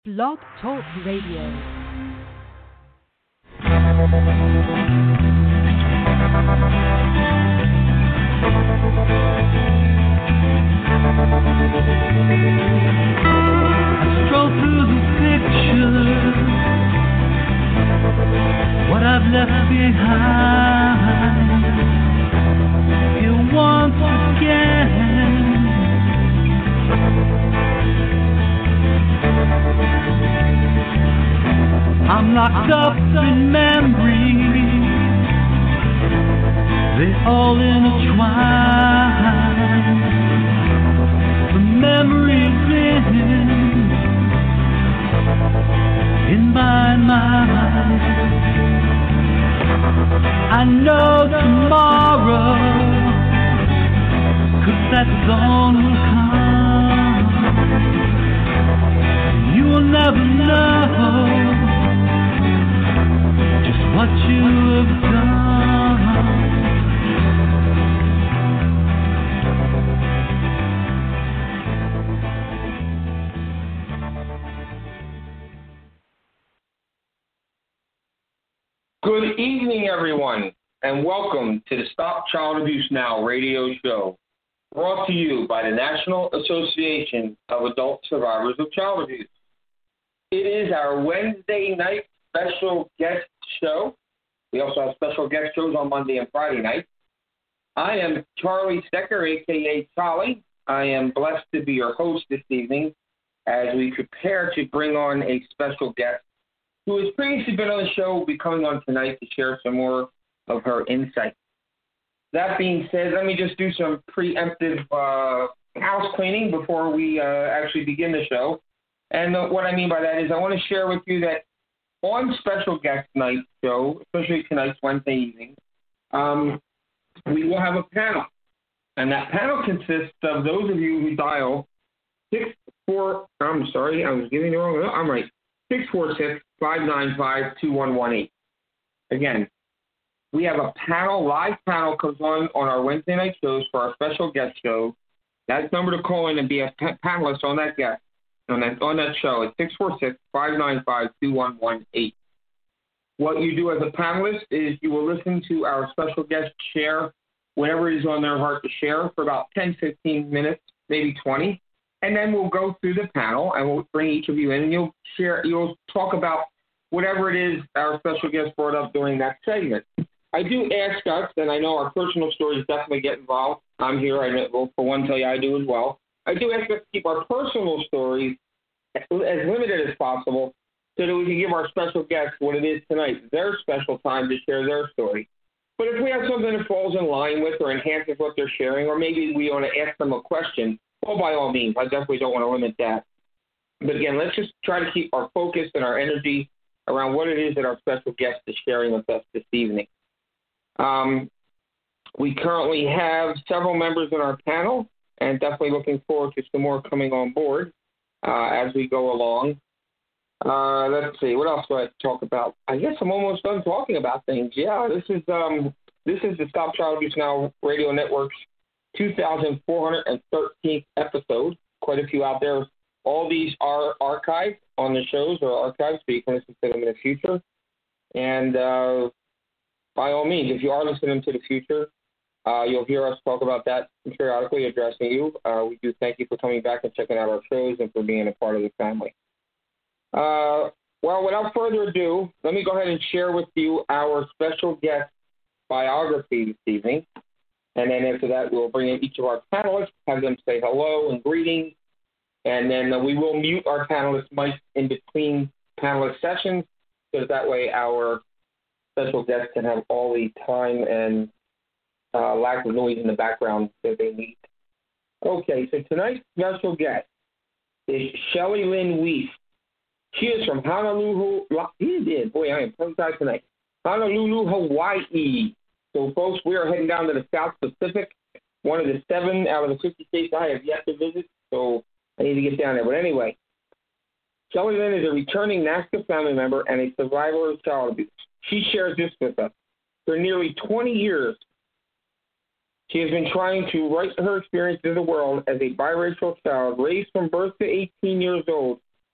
Blog Talk Radio. What I've left behind here once again. I'm locked up in memories, they all intertwine. The memories in my mind. I know tomorrow, 'cause that dawn will come. You will never know just what you have done. Good evening, everyone, and welcome to the Stop Child Abuse Now radio show, brought to you by the National Association of Adult Survivors of Child Abuse. It is our Wednesday night special guest show. We also have special guest shows on Monday and Friday night. I am Charlie Stecker, a.k.a. Charlie. I am blessed to be your host this evening as we prepare to bring on a special guest who has previously been on the show, will be coming on tonight to share some more of her insight. That being said, let me just do some preemptive house cleaning before we actually begin the show. And what I mean by that is I want to share with you that on special guest night show, especially tonight's Wednesday evening, we will have a panel. And that panel consists of those of you who dial 646-595-2118. Again, we have a panel, live panel comes on our Wednesday night shows for our special guest show. That number to call in and be a panelist on that guest, on that show is 646-595-2118. What you do as a panelist is you will listen to our special guest share whatever is on their heart to share for about 10, 15 minutes, maybe 20. And then we'll go through the panel and we'll bring each of you in and you'll talk about whatever it is our special guest brought up during that segment. I do ask us, and I know our personal stories definitely get involved. I'm here, I will for one tell you I do as well. I do ask us to keep our personal stories as limited as possible so that we can give our special guests what it is tonight, their special time to share their story. But if we have something that falls in line with or enhances what they're sharing, or maybe we want to ask them a question, well, by all means, I definitely don't want to limit that. But again, let's just try to keep our focus and our energy around what it is that our special guest is sharing with us this evening. We currently have several members in our panel, and definitely looking forward to some more coming on board as we go along. Let's see, what else do I have to talk about? I guess I'm almost done talking about things. Yeah, this is the Stop Child Abuse Now Radio Network's 2,413th episode. Quite a few out there. All these are archived on the shows or archived, so you can listen to them in the future. And by all means, if you are listening to the future, you'll hear us talk about that periodically, addressing you. We do thank you for coming back and checking out our shows and for being a part of the family. Well, without further ado, let me go ahead and share with you our special guest biography this evening. And then after that, we'll bring in each of our panelists, have them say hello and greetings. And then we will mute our panelists' mics in between panelist sessions, so that way our special guests can have all the time and lack of noise in the background that they need. Okay, so tonight's special guest is Shelly Lynn Weiss. She is from Honolulu. Boy, I am tongue-tied tonight. Honolulu, Hawaii. So, folks, we are heading down to the South Pacific, one of the 7 out of the 50 states I have yet to visit, so I need to get down there. But anyway, Shelly Lynn is a returning NAASCA family member and a survivor of child abuse. She shares this with us. For nearly 20 years, she has been trying to write her experience to the world as a biracial child raised from birth to 18 years old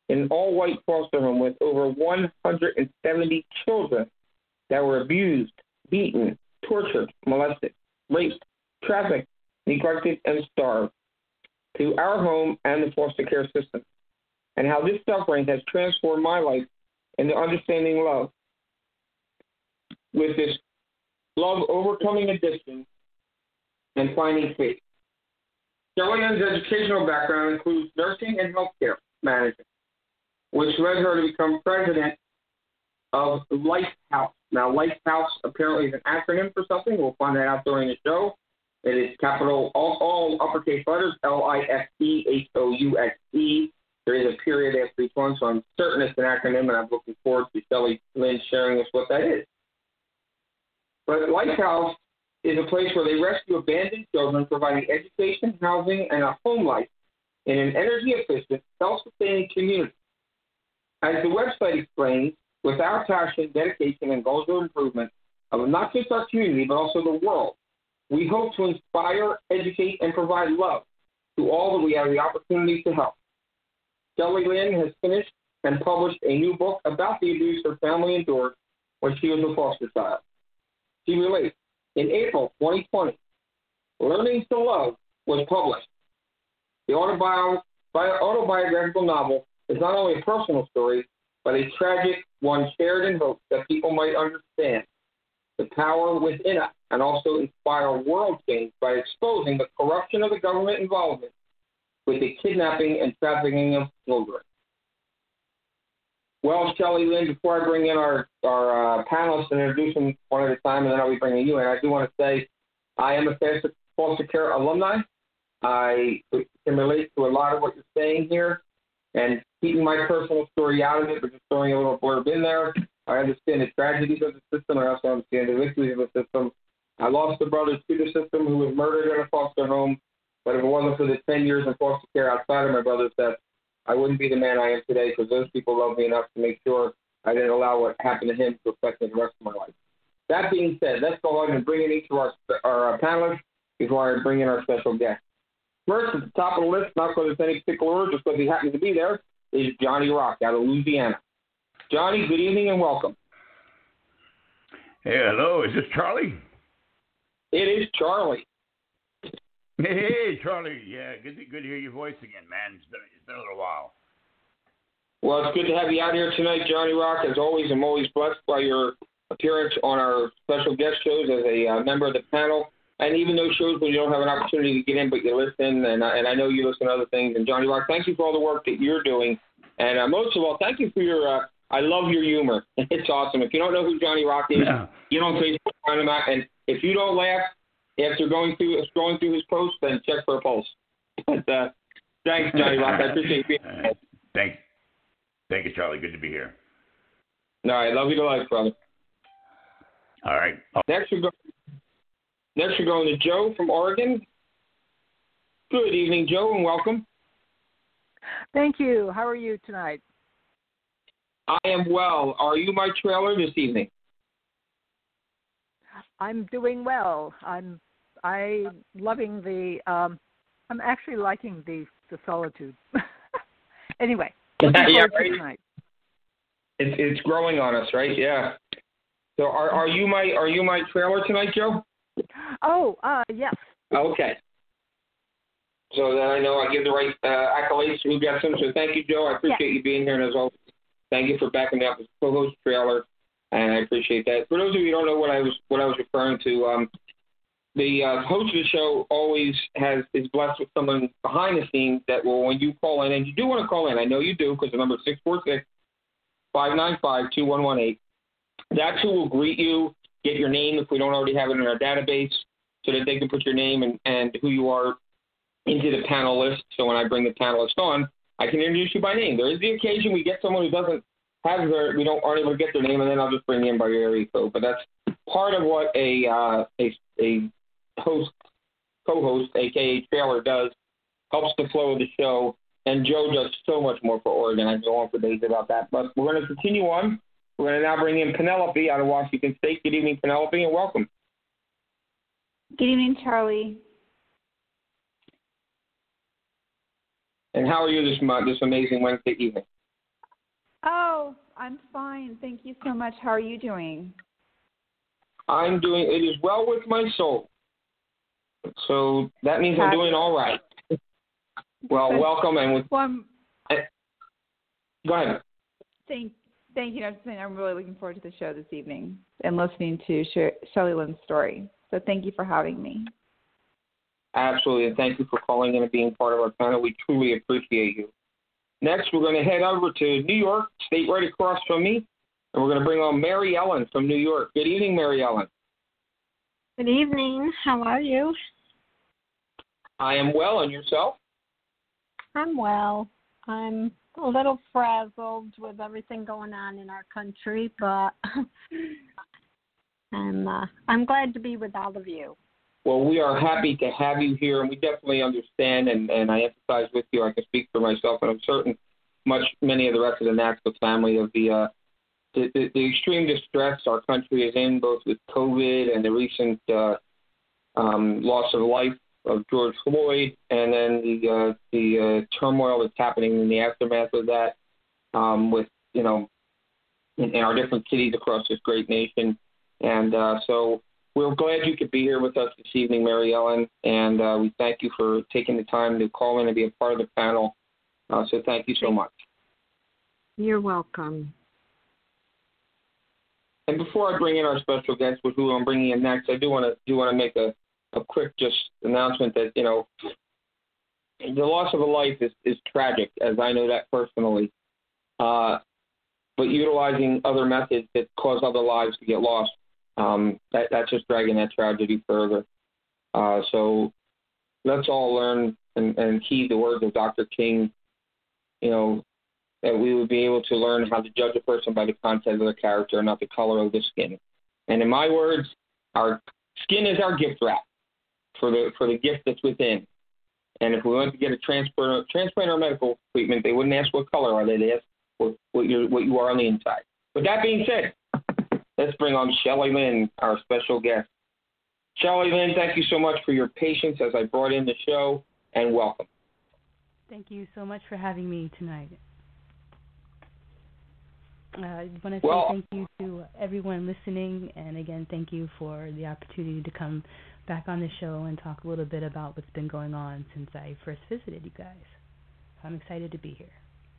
in an all-white foster home with over 170 children that were abused, beaten, tortured, molested, raped, trafficked, neglected, and starved, to our home and the foster care system, and how this suffering has transformed my life into understanding love. With this love overcoming addiction and finding faith. Shelley Lynn's educational background includes nursing and healthcare management, which led her to become president of Lifehouse. Now, Lifehouse apparently is an acronym for something. We'll find that out during the show. It is capital, all uppercase letters, Lifehouse. There is a period after each one, so I'm certain it's an acronym, and I'm looking forward to Shelley Lynn sharing with us what that is. But Lifehouse is a place where they rescue abandoned children, providing education, housing, and a home life in an energy-efficient, self-sustaining community. As the website explains, with our passion, dedication, and goals of improvement of not just our community, but also the world, we hope to inspire, educate, and provide love to all that we have the opportunity to help. Shelley Lynn has finished and published a new book about the abuse her family endured when she was a foster child. She relates, in April 2020, Learning to Love was published. The autobiographical novel is not only a personal story, but a tragic one shared in hope that people might understand the power within us and also inspire world change by exposing the corruption of the government involvement with the kidnapping and trafficking of children. Well, Shelley Lynn, before I bring in our panelists and introduce them one at a time, and then I'll be bringing you in, I do want to say I am a foster care alumni. I can relate to a lot of what you're saying here, and keeping my personal story out of it, but just throwing a little blurb in there. I understand the tragedies of the system. I also understand the victories of the system. I lost a brother to the system who was murdered in a foster home, but if it wasn't for the 10 years in foster care outside of my brother's death, I wouldn't be the man I am today, because those people loved me enough to make sure I didn't allow what happened to him to affect me the rest of my life. That being said, let's go ahead and bring in each of our panelists before I bring in our special guest. First, at the top of the list, not because it's any particular order, just because he happens to be there, is Johnny Rock out of Louisiana. Johnny, good evening and welcome. Hey, hello. Is this Charlie? It is Charlie. Hey, Charlie. Yeah, good to hear your voice again, man. It's been a little while. Well, it's good to have you out here tonight, Johnny Rock. As always, I'm always blessed by your appearance on our special guest shows as a member of the panel. And even those shows where you don't have an opportunity to get in, but you listen, and I know you listen to other things. And Johnny Rock, thank you for all the work that you're doing. And most of all, thank you for your I love your humor. It's awesome. If you don't know who Johnny Rock is, get on Facebook, find him out. And if you don't laugh after scrolling through his post, then check for a pulse. But thanks, Johnny Rock. I appreciate you being here. Thank you, Charlie. Good to be here. All right. Love you to life, brother. All right. Next, we're going to Joe from Oregon. Good evening, Joe, and welcome. Thank you. How are you tonight? I am well. Are you my trailer this evening? I'm doing well. I'm loving the. I'm actually liking the solitude. Anyway, looking forward to tonight. It's growing on us, right? Yeah. So are you my trailer tonight, Joe? Oh, yes. Okay. So then I know I give the right accolades to who gets them. So thank you, Joe. I appreciate you being here, and as always, thank you for backing me up as co-host trailer, and I appreciate that. For those of you who don't know what I was referring to, the host of the show always is blessed with someone behind the scenes that will, when you call in, and you do want to call in, I know you do, because the number is 646-595-2118. That's who will greet you, get your name if we don't already have it in our database, so that they can put your name and who you are into the panel list. So when I bring the panelist on, I can introduce you by name. There is the occasion we get someone who doesn't have aren't able to get their name, and then I'll just bring you in by your area code. But that's part of what a co-host, aka trailer, does. Helps the flow of the show. And Joe does so much more for Oregon. I can go on for days about that. But we're going to continue on. We're going to now bring in Penelope out of Washington State. Good evening, Penelope, and welcome. Good evening, Charlie. And how are you this amazing Wednesday evening? Oh, I'm fine. Thank you so much. How are you doing? I'm doing it is well with my soul. So that means I'm doing all right. Well, welcome and go ahead. Thank you. I'm really looking forward to the show this evening and listening to Shelley Lynn's story. So thank you for having me. Absolutely, and thank you for calling in and being part of our panel. We truly appreciate you. Next, we're going to head over to New York, state right across from me, and we're going to bring on Mary Ellen from New York. Good evening, Mary Ellen. Good evening. How are you? I am well, and yourself? I'm well. I'm a little frazzled with everything going on in our country, but I'm glad to be with all of you. Well, we are happy to have you here, and we definitely understand, and I empathize with you. I can speak for myself, and I'm certain many of the rest of the Naxos family of the extreme distress our country is in, both with COVID and the recent loss of life of George Floyd, and then the turmoil that's happening in the aftermath of that, with in our different cities across this great nation, and so we're glad you could be here with us this evening, Mary Ellen, and we thank you for taking the time to call in and be a part of the panel. So thank you so much. You're welcome. And before I bring in our special guest, who I'm bringing in next, I do want to make a quick just announcement that the loss of a life is tragic, as I know that personally. But utilizing other methods that cause other lives to get lost, that's just dragging that tragedy further. So let's all learn and heed the words of Dr. King, that we would be able to learn how to judge a person by the content of their character, not the color of the skin. And in my words, our skin is our gift wrap for the gift that's within. And if we went to get a transplant or medical treatment, they wouldn't ask what color are they. They ask what you are on the inside. With that being said, let's bring on Shelley Lynn, our special guest. Shelley Lynn, thank you so much for your patience as I brought in the show, and welcome. Thank you so much for having me tonight. I want to say thank you to everyone listening, and again, thank you for the opportunity to come back on the show and talk a little bit about what's been going on since I first visited you guys. I'm excited to be here.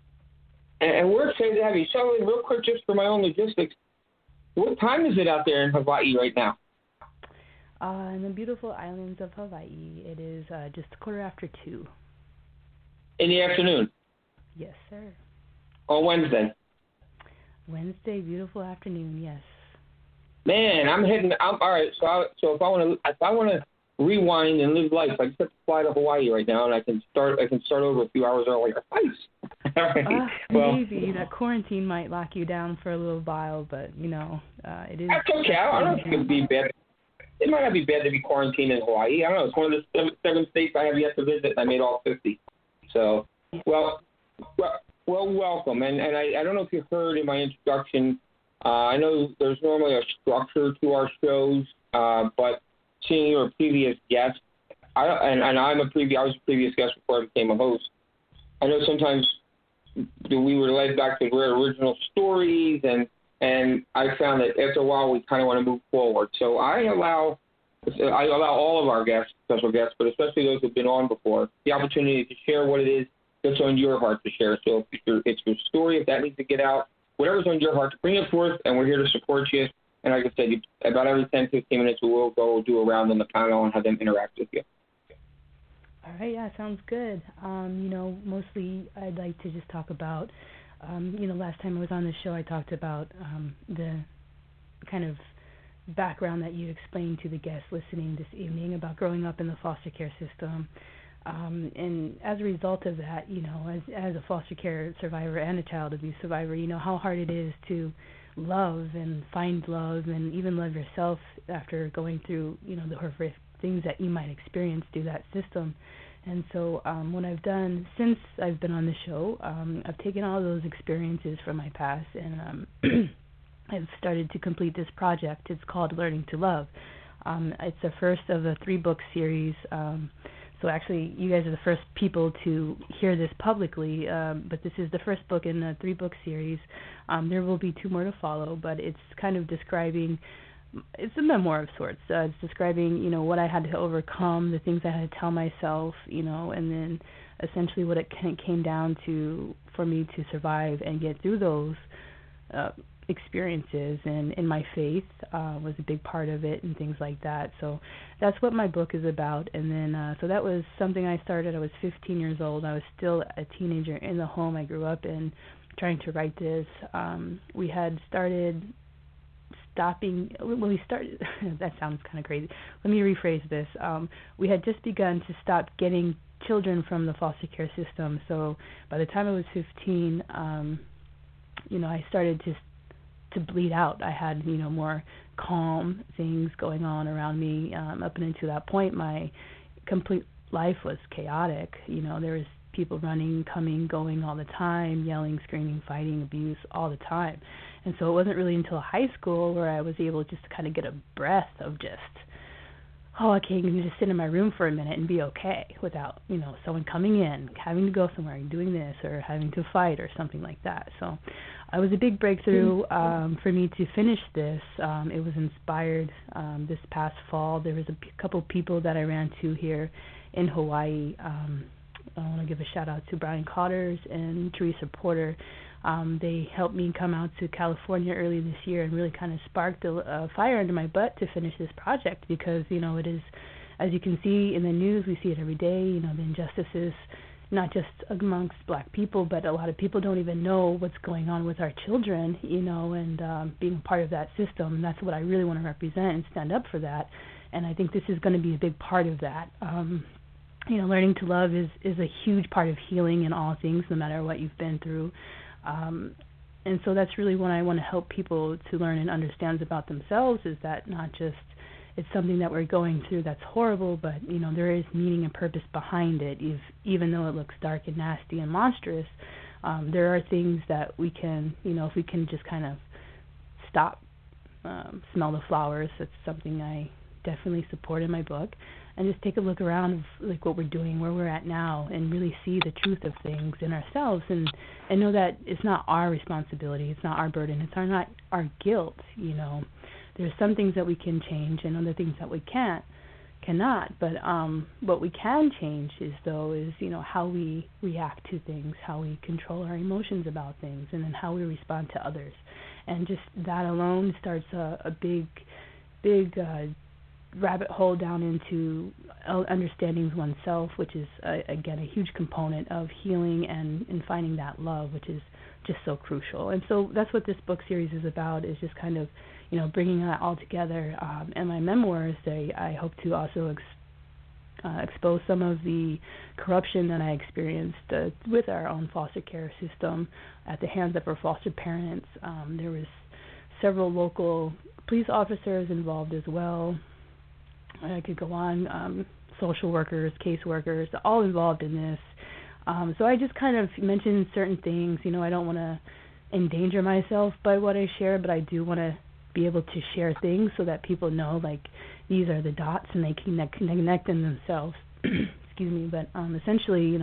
And we're excited to have you. Shelley, real quick, just for my own logistics, what time is it out there in Hawaii right now? In the beautiful islands of Hawaii, it is just 2:15. In the afternoon? Yes, sir. On Wednesday? Wednesday, beautiful afternoon, yes. Man, all right. So if I want to rewind and live life, I just have to fly to Hawaii right now, and I can start over a few hours earlier. Nice. All right. Maybe that quarantine might lock you down for a little while, but it is. That's okay. I don't think it'd be bad. It might not be bad to be quarantined in Hawaii. I don't know. It's one of the seven states I have yet to visit. I made all 50. So, well, welcome. And I don't know if you heard in my introduction, I know there's normally a structure to our shows, but seeing you're a previous guest, I was a previous guest before I became a host. I know sometimes we were led back to original stories, and I found that after a while we kind of want to move forward. So I allow all of our guests, special guests, but especially those who've been on before, the opportunity to share what it is that's on your heart to share. So if it's your story, if that needs to get out, whatever's on your heart, bring it forth, and we're here to support you. And like I said, about every 10, 15 minutes, we will go do a round on the panel and have them interact with you. All right, yeah, sounds good. Mostly I'd like to just talk about, last time I was on the show, I talked about the kind of background that you explained to the guests listening this evening about growing up in the foster care system. And as a result of that, as a foster care survivor and a child abuse survivor, how hard it is to love and find love and even love yourself after going through, the horrific things that you might experience through that system. And so what I've done since I've been on the show, I've taken all those experiences from my past and I've started to complete this project. It's called Learning to Love. It's the first of a 3-book series. So actually, you guys are the first people to hear this publicly, but this is the first book in a 3-book series. There will be 2 more to follow, but it's kind of describing, it's a memoir of sorts. It's describing, what I had to overcome, the things I had to tell myself, and then essentially what it came down to for me to survive and get through those experiences, and my faith was a big part of it and things like that. So that's what my book is about. And then so that was something I started. I was 15 years old. I was still a teenager in the home I grew up in, trying to write this. We had started we started that sounds kind of crazy. Let me rephrase this. We had just begun to stop getting children from the foster care system. So by the time I was 15, I started to bleed out. I had, more calm things going on around me. Up and until that point, my complete life was chaotic. There was people running, coming, going all the time, yelling, screaming, fighting, abuse all the time. And so it wasn't really until high school where I was able just to kind of get a breath of just, I can just sit in my room for a minute and be okay without, someone coming in, having to go somewhere and doing this or having to fight or something like that. So it was a big breakthrough for me to finish this. It was inspired this past fall. There was a couple people that I ran to here in Hawaii. I want to give a shout out to Brian Cotters and Teresa Porter. They helped me come out to California early this year and really kind of sparked a fire under my butt to finish this project because, it is, as you can see in the news, we see it every day, the injustices, not just amongst Black people, but a lot of people don't even know what's going on with our children, and being a part of that system. And that's what I really want to represent and stand up for that. And I think this is going to be a big part of that. Learning to love is a huge part of healing in all things, no matter what you've been through. And so that's really what I want to help people to learn and understand about themselves, is that not just it's something that we're going through that's horrible, but, there is meaning and purpose behind it. Even though it looks dark and nasty and monstrous, there are things that we can, if we can just kind of stop, smell the flowers. That's something I definitely support in my book. And just take a look around of like what we're doing, where we're at now, and really see the truth of things in ourselves, and know that it's not our responsibility, it's not our burden, it's not our guilt. There's some things that we can change and other things that we cannot. But what we can change is how we react to things, how we control our emotions about things, and then how we respond to others. And just that alone starts a big rabbit hole down into understanding oneself, which is again a huge component of healing and finding that love, which is just so crucial. And so that's what this book series is about, is just kind of bringing that all together. And my memoirs, I hope to also expose some of the corruption that I experienced with our own foster care system at the hands of our foster parents. There was several local police officers involved as well. I could go on, social workers, caseworkers, all involved in this. So I just kind of mentioned certain things. I don't want to endanger myself by what I share, but I do want to be able to share things so that people know, like, these are the dots and they can connect them themselves. Excuse me. But essentially,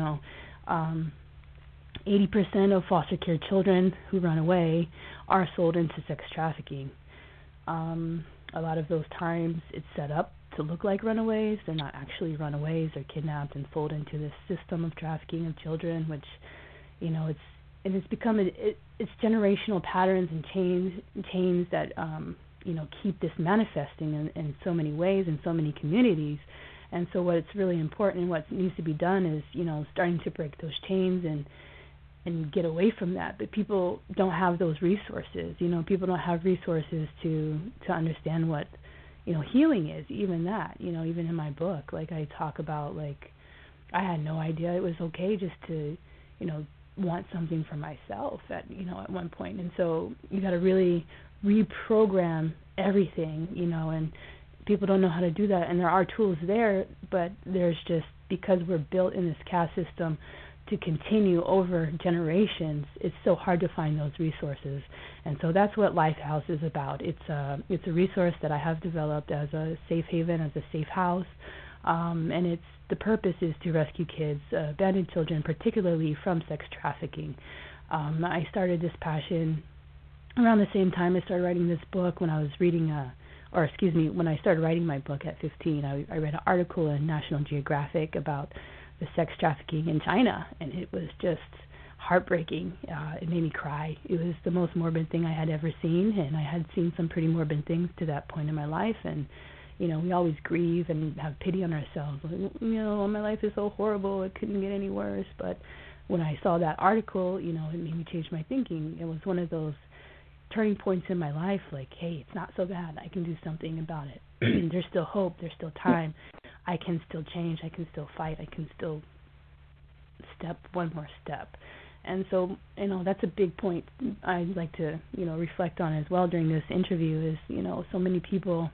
80% of foster care children who run away are sold into sex trafficking. A lot of those times it's set up to look like runaways. They're not actually runaways. They're kidnapped and sold into this system of trafficking of children, which, it's become it's generational patterns and chains that keep this manifesting in so many ways in so many communities. And so what's really important and what needs to be done is starting to break those chains and get away from that. But people don't have those resources. People don't have resources to understand what healing is. Even that, even in my book, like I talk about, like, I had no idea it was okay just to want something for myself at one point. And so you got to really reprogram everything, and people don't know how to do that. And there are tools there, but there's just, because we're built in this caste system to continue over generations, it's so hard to find those resources. And so that's what Lifehouse is about. It's a resource that I have developed as a safe haven, as a safe house, And the purpose is to rescue kids, abandoned children, particularly from sex trafficking. I started this passion around the same time I started writing this book. When I was when I started writing my book at 15, I read an article in National Geographic about the sex trafficking in China, and it was just heartbreaking. It made me cry. It was the most morbid thing I had ever seen, and I had seen some pretty morbid things to that point in my life, and we always grieve and have pity on ourselves. My life is so horrible, it couldn't get any worse. But when I saw that article, it made me change my thinking. It was one of those turning points in my life, like, hey, it's not so bad. I can do something about it. There's still hope. There's still time. I can still change. I can still fight. I can still step one more step. And so, that's a big point I'd like to, reflect on as well during this interview is, so many people,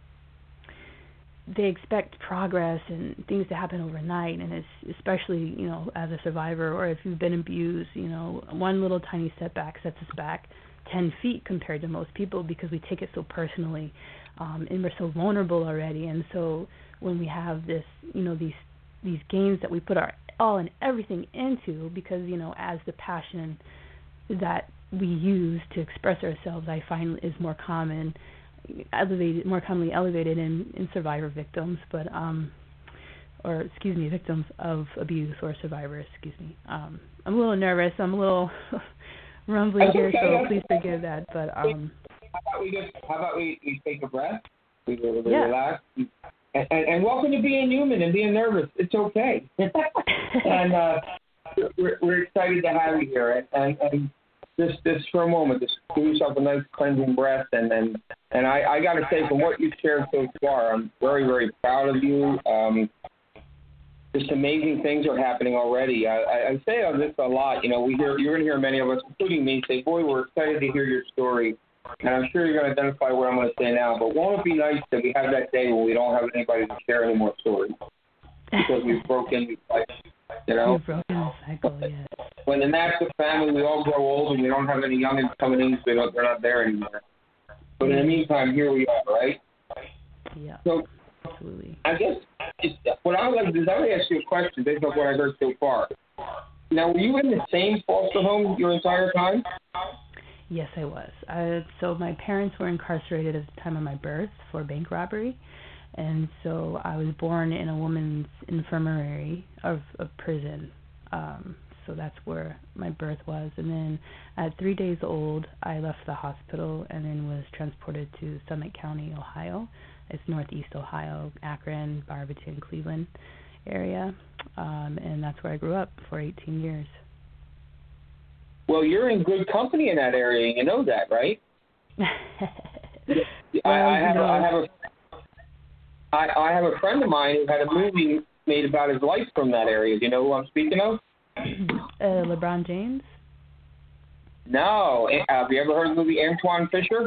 they expect progress and things to happen overnight, and it's especially, as a survivor, or if you've been abused, one little tiny setback sets us back 10 feet compared to most people because we take it so personally, and we're so vulnerable already. And so when we have this, these games that we put our all and everything into, because, as the passion that we use to express ourselves, I find is more commonly elevated in survivor victims, but victims of abuse or survivors. I'm a little nervous. I'm a little rumbly here, so please forgive that. But how about we take a breath? We relax. And welcome to being human and being nervous. It's okay. And we're excited to have you here. And just for a moment, just give yourself a nice cleansing breath. And I got to say, from what you've shared so far, I'm very, very proud of you. Just amazing things are happening already. I say this a lot. You're going to hear many of us, including me, say, boy, we're excited to hear your story. And I'm sure you're going to identify what I'm going to say now, but won't it be nice that we have that day when we don't have anybody to share any more stories? Because we've broken the cycle, We've broken the cycle, yes. When in the family, we all grow old and we don't have any youngins coming in, so they're not there anymore. But in the meantime, here we are, right? Yeah, so, absolutely. I guess what I would like to do is I would ask you a question based on what I heard so far. Now, were you in the same foster home your entire time? Yes, I was. So my parents were incarcerated at the time of my birth for bank robbery, and so I was born in a woman's infirmary of a prison. So that's where my birth was. And then at 3 days old, I left the hospital and then was transported to Summit County, Ohio. It's northeast Ohio, Akron, Barberton, Cleveland area. And that's where I grew up for 18 years. Well, you're in good company in that area. You know that, right? I have a friend of mine who had a movie made about his life from that area. Do you know who I'm speaking of? LeBron James? No. Have you ever heard of the movie Antwone Fisher?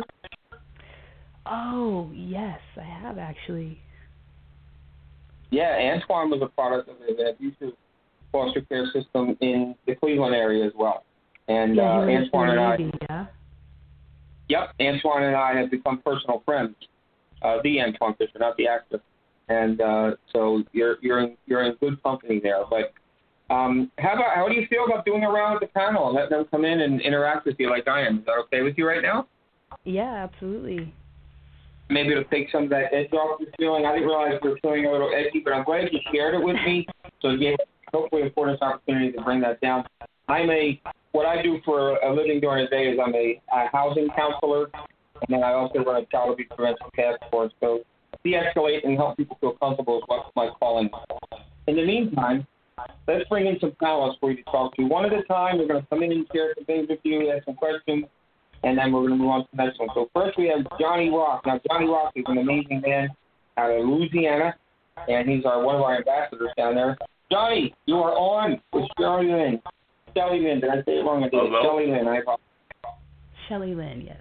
Oh, yes, I have actually. Yeah, Antwone was a product of the abusive foster care system in the Cleveland area as well. And Antwone and I, Yep, Antwone and I have become personal friends. The Antwone Fisher, not the actor. And so you're in good company there. But how do you feel about doing a round with the panel and letting them come in and interact with you like I am? Is that okay with you right now? Yeah, absolutely. Maybe it'll take some of that edge off your feeling. I didn't realize you were feeling a little edgy, but I'm glad you shared it with me. So again, hopefully afford us opportunity to bring that down. What I do for a living during the day is I'm a housing counselor, and then I also run a child abuse prevention task force. So de-escalate and help people feel comfortable is what my calling is. In the meantime, let's bring in some panelists for you to talk to. One at a time, we're going to come in and share some things with you, ask some questions, and then we're going to move on to the next one. So first we have Johnny Rock. Now, Johnny Rock is an amazing man out of Louisiana, and he's one of our ambassadors down there. Johnny, you are on with Shelley Lynn. Shelley Lynn, did I say it wrong? I did. Shelley Lynn, I apologize. Shelley Lynn, yes.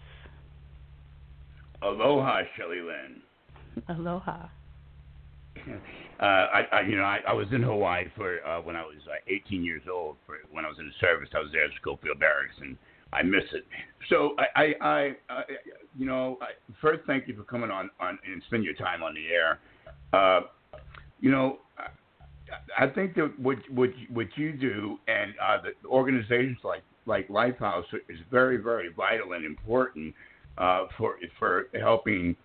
Aloha, Shelley Lynn. Aloha. I was in Hawaii for when I was 18 years old. When I was in the service, I was there at Schofield Barracks, and I miss it. So first, thank you for coming on and spending your time on the air. I think that what you do and the organizations like Lifehouse is very, very vital and important for helping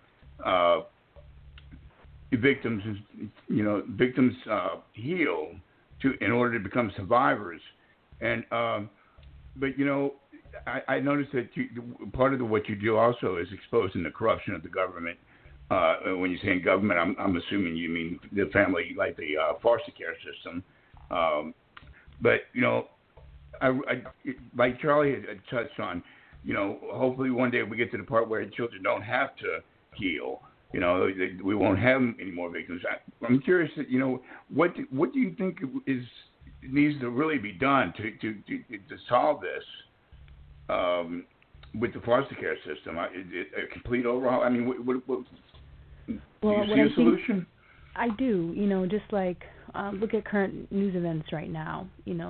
victims heal in order to become survivors. And but I noticed that part of what you do also is exposing the corruption of the government. When you're saying government, I'm assuming you mean the family, like the foster care system. But I like Charlie had touched on, hopefully one day we get to the part where children don't have to heal. We won't have any more victims. I'm curious that what do you think needs to really be done to solve this with the foster care system? A complete overhaul? I mean, what do you see a solution? I do. Just like look at current news events right now.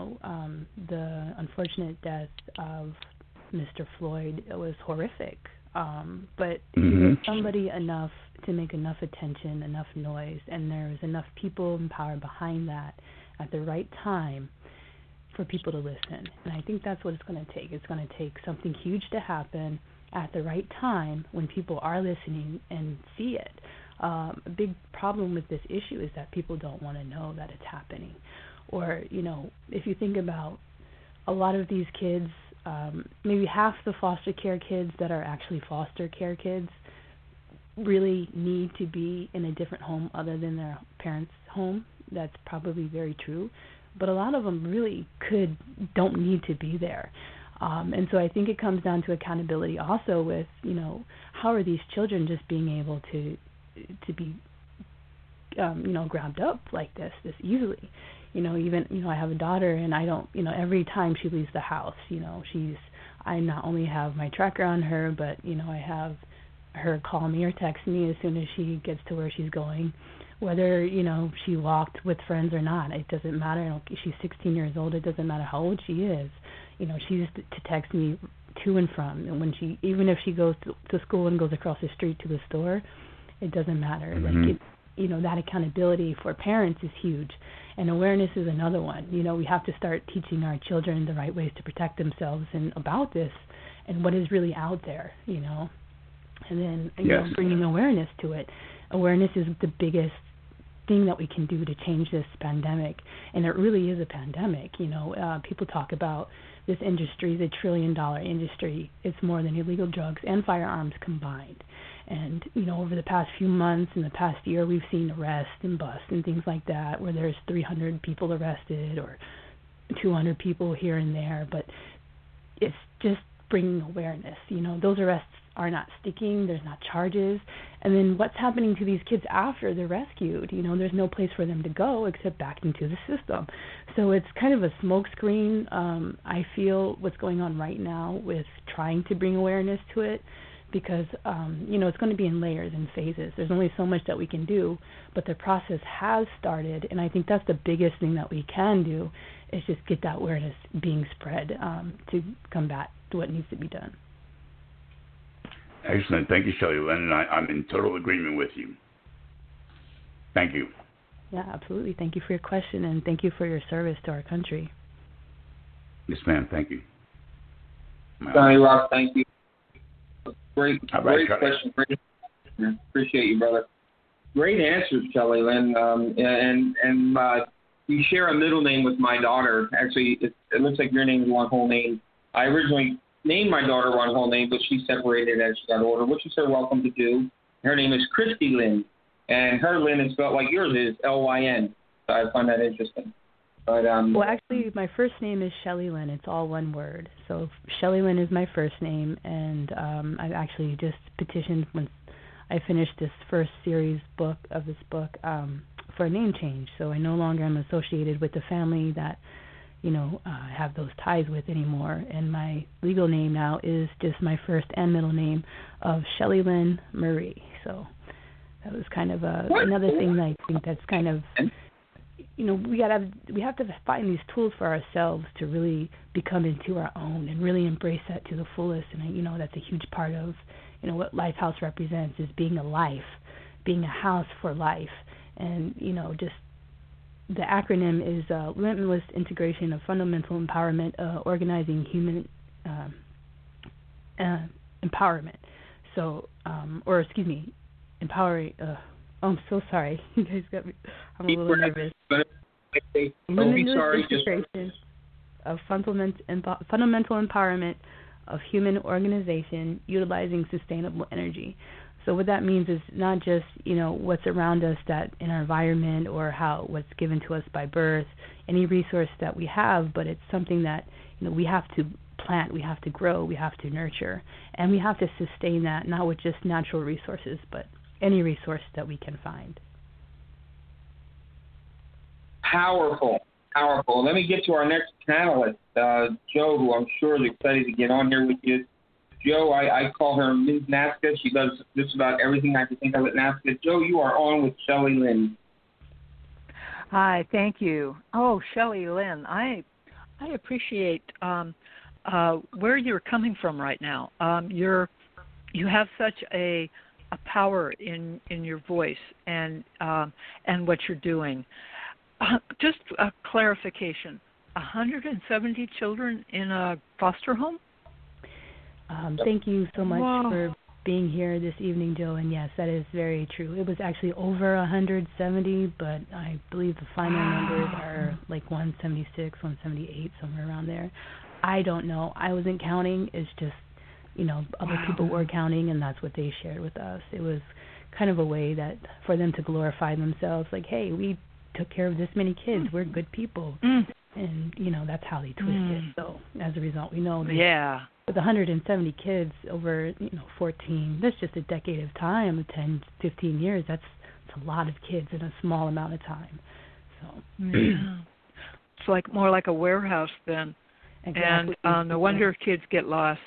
The unfortunate death of Mr. Floyd was horrific. But there's somebody enough to make enough attention, enough noise, and there's enough people and power behind that at the right time for people to listen. And I think that's what it's going to take. It's going to take something huge to happen at the right time when people are listening and see it. A big problem with this issue is that people don't want to know that it's happening. Or, if you think about a lot of these kids, maybe half the foster care kids that are actually foster care kids really need to be in a different home other than their parents' home. That's probably very true. But a lot of them really don't need to be there. And so I think it comes down to accountability also with, how are these children just being able to be, grabbed up like this easily. I have a daughter, and I don't, every time she leaves the house, I not only have my tracker on her, but, I have her call me or text me as soon as she gets to where she's going, whether, she walked with friends or not. It doesn't matter. She's 16 years old. It doesn't matter how old she is. She used to text me to and from. And even if she goes to school and goes across the street to the store, it doesn't matter. That accountability for parents is huge. And awareness is another one. We have to start teaching our children the right ways to protect themselves and about this and what is really out there, And then, bringing awareness to it. Awareness is the biggest thing that we can do to change this pandemic. And it really is a pandemic. People talk about this industry, the $1 trillion industry. It's more than illegal drugs and firearms combined. And, over the past few months and the past year, we've seen arrests and busts and things like that where there's 300 people arrested or 200 people here and there. But it's just bringing awareness. Those arrests are not sticking. There's not charges. And then what's happening to these kids after they're rescued? There's no place for them to go except back into the system. So it's kind of a smokescreen. I feel what's going on right now with trying to bring awareness to it, because, it's going to be in layers and phases. There's only so much that we can do, but the process has started, and I think that's the biggest thing that we can do is just get that awareness being spread to combat what needs to be done. Excellent. Thank you, Shelly Lynn, and I'm in total agreement with you. Thank you. Yeah, absolutely. Thank you for your question, and thank you for your service to our country. Yes, ma'am. Thank you. Johnny Rock, thank you. Great question. Appreciate you, brother. Great answers, Shelly Lynn. And you share a middle name with my daughter. Actually, it looks like your name is one whole name. I originally named my daughter one whole name, but she separated as she got older, which is her welcome to do. Her name is Christy Lynn, and her Lynn is spelled like yours is, Lyn. So I find that interesting. But well, actually, my first name is Shelly Lynn. It's all one word. So Shelly Lynn is my first name, and I've actually just petitioned once I finished this first series book for a name change. So I no longer am associated with the family that have those ties with anymore. And my legal name now is just my first and middle name of Shelly Lynn Marie. So that was kind of another thing that I think that's kind of, we have to find these tools for ourselves to really become into our own and really embrace that to the fullest. And that's a huge part of what Lifehouse represents, is being a life, being a house for life. And, just the acronym is Limitless Integration of Fundamental Empowerment, Organizing Human Empowerment. So, empowering. I'm so sorry. You guys got me. I'm a little nervous. Don't be sorry. Integration of fundamental empowerment of human organization utilizing sustainable energy. So what that means is not just, what's around us that in our environment or what's given to us by birth, any resource that we have, but it's something that, we have to plant, we have to grow, we have to nurture, and we have to sustain that, not with just natural resources, but any resource that we can find. Powerful. Let me get to our next panelist, Joe, who I'm sure is excited to get on here with you. Joe, I call her Ms. NASCA. She does just about everything I can think of at NASCA. Joe, you are on with Shelley Lynn. Hi, thank you. Oh, Shelley Lynn, I appreciate where you're coming from right now. You have such a power in your voice and what you're doing. Just a clarification: 170 children in a foster home? Thank you so much for being here this evening, Joe. And yes, that is very true. It was actually over 170, but I believe the final numbers are like 176, 178, somewhere around there. I don't know. I wasn't counting. It's just, other people were counting, and that's what they shared with us. It was kind of a way that for them to glorify themselves, like, hey, we took care of this many kids. We're good people. And, that's how they twist it. So as a result, we know that with 170 kids over, 14, that's just a decade of time, 10, 15 years. That's a lot of kids in a small amount of time. So it's more like a warehouse then. Exactly. And no wonder kids get lost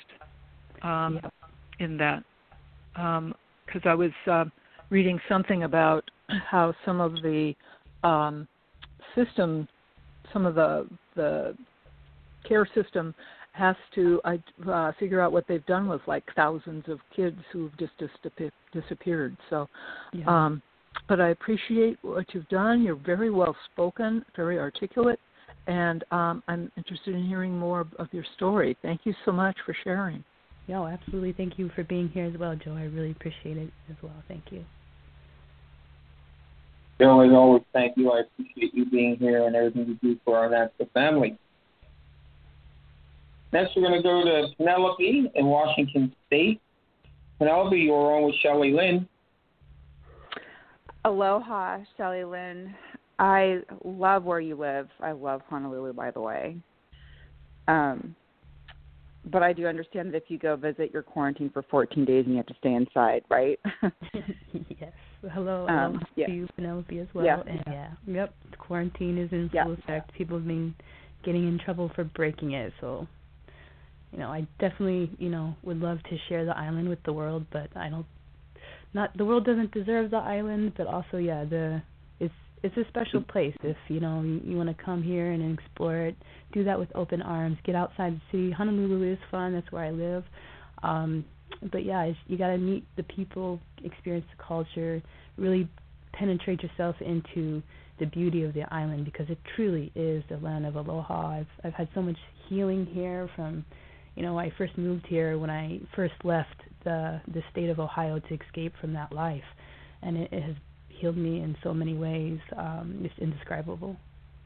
in that. Because I was reading something about how some of the system, some of the care system has to figure out what they've done with thousands of kids who've just disappeared. So, but I appreciate what you've done. You're very well spoken, very articulate, and I'm interested in hearing more of your story. Thank you so much for sharing. Yeah, absolutely. Thank you for being here as well, Joe. I really appreciate it as well. Thank you. Joe, as always, thank you. I appreciate you being here and everything you do for our NASCA family. Next, we're going to go to Penelope in Washington State. Penelope, you're on with Shelley Lynn. Aloha, Shelley Lynn. I love where you live. I love Honolulu, by the way. But I do understand that if you go visit, you're quarantined for 14 days and you have to stay inside, right? Yes. Hello to you, Penelope, as well. Yeah. And quarantine is in full effect. People have been getting in trouble for breaking it. So, I definitely, would love to share the island with the world, but the world doesn't deserve the island, but also, it's a special place. If, you want to come here and explore it, do that with open arms. Get outside the city. Honolulu is fun. That's where I live. But you got to meet the people, experience the culture, really penetrate yourself into the beauty of the island, because it truly is the land of aloha. I've had so much healing here from, I first moved here when I first left the state of Ohio to escape from that life, and it has healed me in so many ways. It's indescribable.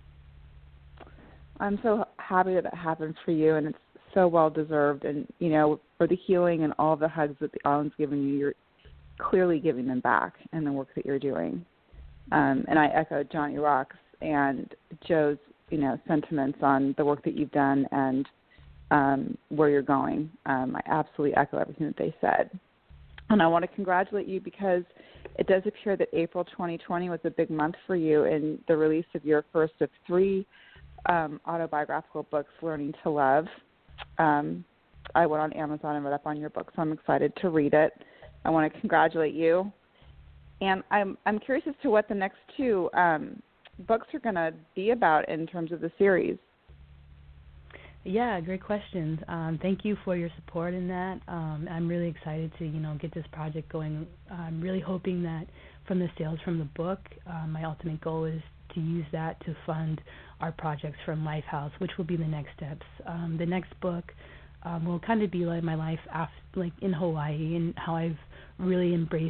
I'm so happy that happened for you, and it's so well deserved. And for the healing and all the hugs that the island's given you, you're clearly giving them back in the work that you're doing. And I echo Johnny Rock's and Joe's sentiments on the work that you've done and where you're going. I absolutely echo everything that they said. And I want to congratulate you because it does appear that April 2020 was a big month for you in the release of your first of 3 autobiographical books, Learning to Love. I went on Amazon and read up on your book, so I'm excited to read it. I want to congratulate you. And I'm curious as to what the next 2 books are going to be about in terms of the series. Yeah, great questions. Thank you for your support in that. I'm really excited to, get this project going. I'm really hoping that from the sales from the book, my ultimate goal is to use that to fund our projects from Lifehouse, which will be the next steps. The next book will kind of be like my life in Hawaii and how I've really embraced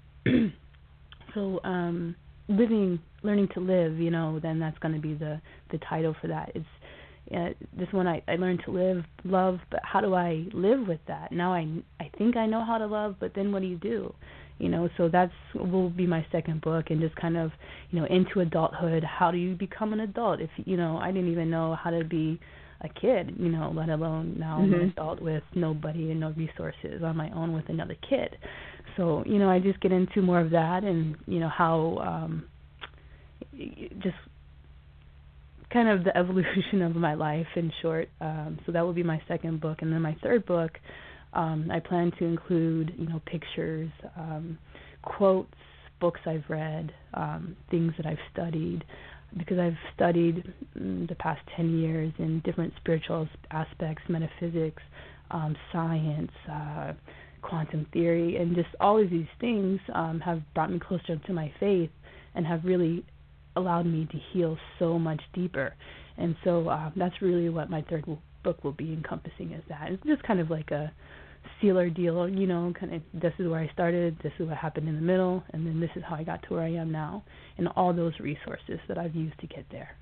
learning to live. Then that's going to be the title for that. It's this one I learned to love, but how do I live with that? Now I think I know how to love, but then what do you do? So that's will be my second book, and just kind of, into adulthood. How do you become an adult? If I didn't even know how to be a kid, let alone now I'm an adult with nobody and no resources on my own with another kid. So, I just get into more of that, and how just kind of the evolution of my life in short. So that will be my second book, and then my third book, I plan to include, pictures, quotes, books I've read, things that I've studied, because I've studied the past 10 years in different spiritual aspects, metaphysics, science, quantum theory, and just all of these things have brought me closer to my faith and have really allowed me to heal so much deeper. And so that's really what my third book will be encompassing, is that. It's just kind of like a sealer deal, kind of this is where I started, this is what happened in the middle, and then this is how I got to where I am now, and all those resources that I've used to get there.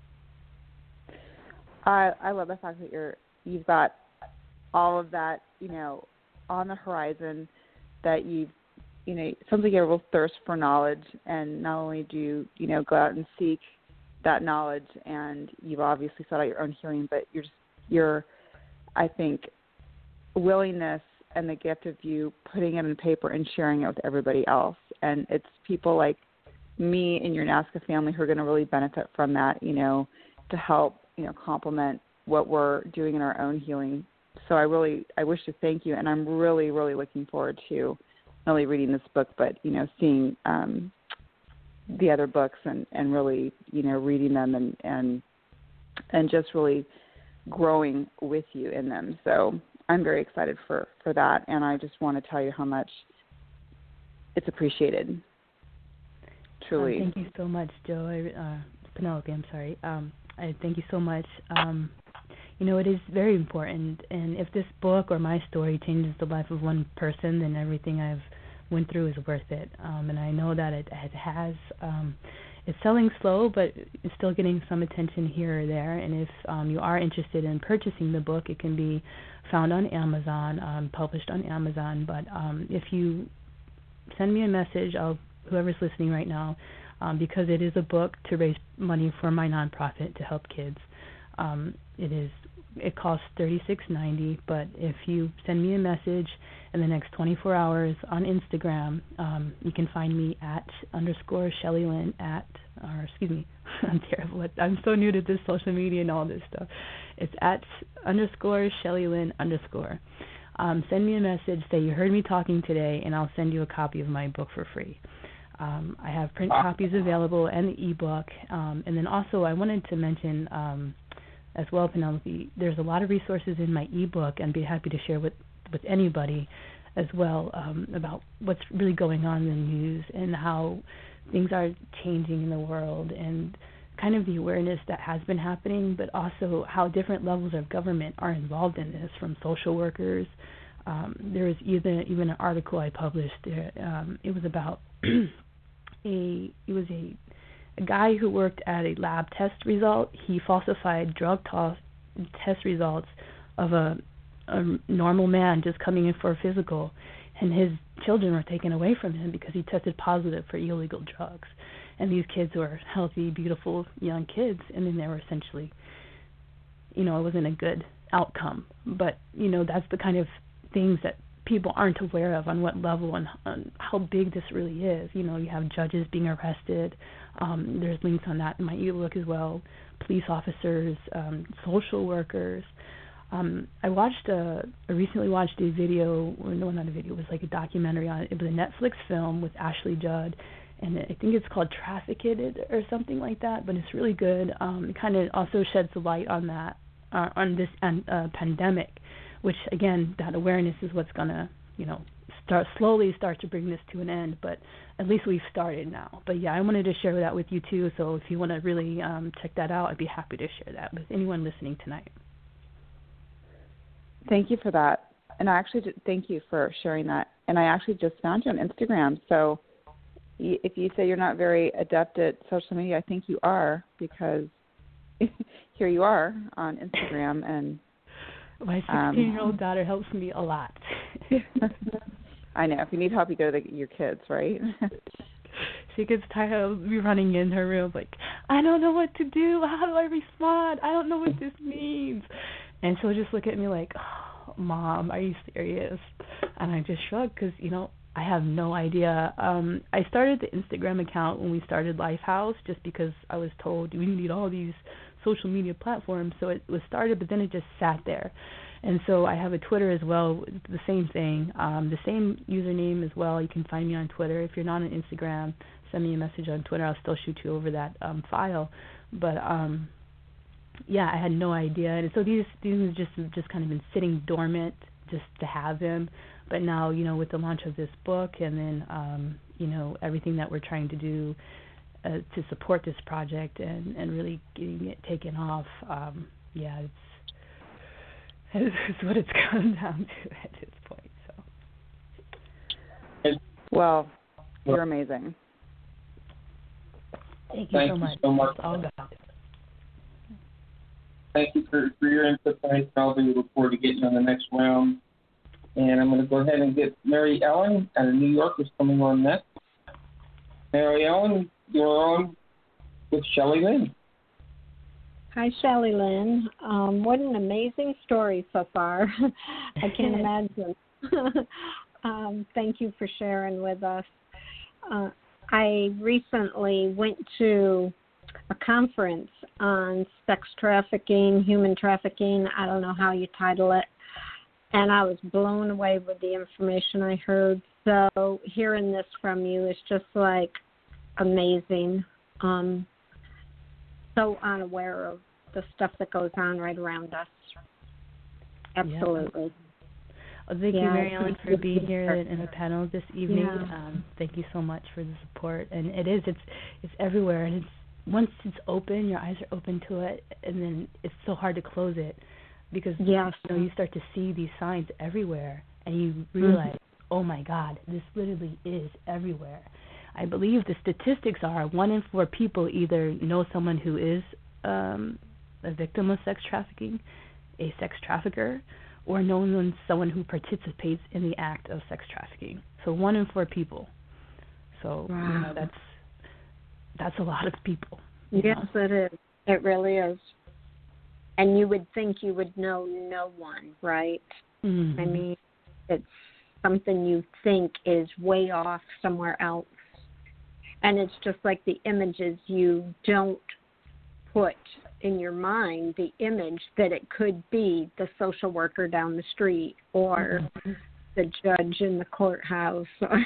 I love the fact that you've got all of that, on the horizon, that you've, it sounds like you have a real thirst for knowledge, and not only do you, go out and seek that knowledge, and you've obviously sought out your own healing, but your, I think, willingness and the gift of you putting it on paper and sharing it with everybody else. And it's people like me and your NAASCA family who are going to really benefit from that, to help, complement what we're doing in our own healing. So I wish to thank you, and I'm really, really looking forward to not only reading this book, but, seeing the other books and really, reading them and just really growing with you in them. So I'm very excited for that, and I just want to tell you how much it's appreciated. Truly. Thank you so much, Joe. Penelope, I'm sorry. I thank you so much. It is very important, and if this book or my story changes the life of one person, then everything I've went through is worth it. And I know that it has. It's selling slow, but it's still getting some attention here or there. And if you are interested in purchasing the book, it can be found on Amazon, published on Amazon. But if you send me a message, whoever's listening right now, because it is a book to raise money for my nonprofit to help kids. It costs $36.90, but if you send me a message in the next 24 hours on Instagram, you can find me at _ShellyLynn I'm terrible. I'm so new to this social media and all this stuff. It's at _ShellyLynn _. Send me a message, say you heard me talking today, and I'll send you a copy of my book for free. I have print copies available and the ebook. And then also I wanted to mention as well, Penelope, there's a lot of resources in my ebook, and be happy to share with anybody as well about what's really going on in the news and how things are changing in the world, and kind of the awareness that has been happening, but also how different levels of government are involved in this, from social workers. There was even an article I published. It was about a guy who worked at a lab test result. He falsified drug test results of a normal man just coming in for a physical, and his children were taken away from him because he tested positive for illegal drugs. And these kids were healthy, beautiful young kids, and then they were essentially, it wasn't a good outcome. But, that's the kind of things that people aren't aware of, on what level and how big this really is. You have judges being arrested. There's links on that in my ebook as well. Police officers, social workers. I recently watched a video, or no, not a video, it was like a documentary on it. It was a Netflix film with Ashley Judd, and I think it's called Trafficked or something like that, but it's really good. It kind of also sheds the light on that, pandemic, which again, that awareness is what's gonna, start to bring this to an end. But at least we've started now. But yeah, I wanted to share that with you too. So if you want to really check that out, I'd be happy to share that with anyone listening tonight. Thank you for that. And I actually thank you for sharing that. And I actually just found you on Instagram. So if you say you're not very adept at social media, I think you are, because here you are on Instagram. And my 16-year-old daughter helps me a lot. I know. If you need help, you go to your kids, right? She gets tired of me running in her room like, I don't know what to do. How do I respond? I don't know what this means. And she'll just look at me like, oh, Mom, are you serious? And I just shrug because, I have no idea. I started the Instagram account when we started Lifehouse just because I was told we need all these social media platforms. So it was started, but then it just sat there. And so I have a Twitter as well, the same thing, the same username as well. You can find me on Twitter. If you're not on Instagram, send me a message on Twitter. I'll still shoot you over that file. But yeah, I had no idea. And so these have just kind of been sitting dormant just to have them. But now, with the launch of this book and then, everything that we're trying to do to support this project and really getting it taken off, yeah, it's what it's come down to at this point. So. Well, you're amazing. Thank you so much. All God. Thank you for your input tonight, Melvin. We look forward to getting you on the next round. And I'm going to go ahead and get Mary Ellen out of New York is coming on next. Mary Ellen, you're on with Shelley Lynn. Hi, Shelley Lynn. What an amazing story so far. I can't imagine. Thank you for sharing with us. I recently went to a conference on sex trafficking, human trafficking. I don't know how you title it. And I was blown away with the information I heard. So hearing this from you is just like amazing. So unaware of the stuff that goes on right around us. Absolutely. Yeah. Well, thank you, Mary Ellen, for being here in a panel this evening. Yeah. Thank you so much for the support. And it's everywhere. And once it's open, your eyes are open to it, and then it's so hard to close it because you start to see these signs everywhere, and you realize, oh my God, this literally is everywhere. I believe the statistics are 1 in 4 people either know someone who is a victim of sex trafficking, a sex trafficker, or know someone who participates in the act of sex trafficking. So 1 in 4 people. So that's a lot of people. Yes, it is. It really is. And you would think you would know no one, right? Mm-hmm. I mean, it's something you think is way off somewhere else. And it's just like the images you don't put in your mind, the image that it could be the social worker down the street or the judge in the courthouse, or,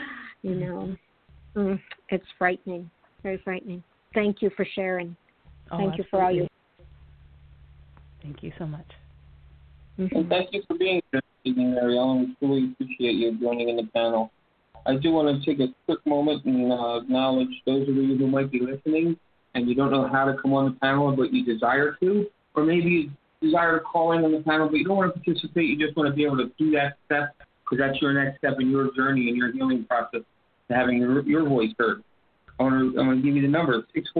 it's frightening, very frightening. Thank you for sharing. Thank you for all you. Thank you so much. And thank you for being here this evening, Mary Ellen. We really appreciate you joining in the panel. I do want to take a quick moment and acknowledge those of you who might be listening and you don't know how to come on the panel, but you desire to, or maybe you desire to call in on the panel, but you don't want to participate. You just want to be able to do that step because that's your next step in your journey and your healing process to having your voice heard. I'm going to give you the number,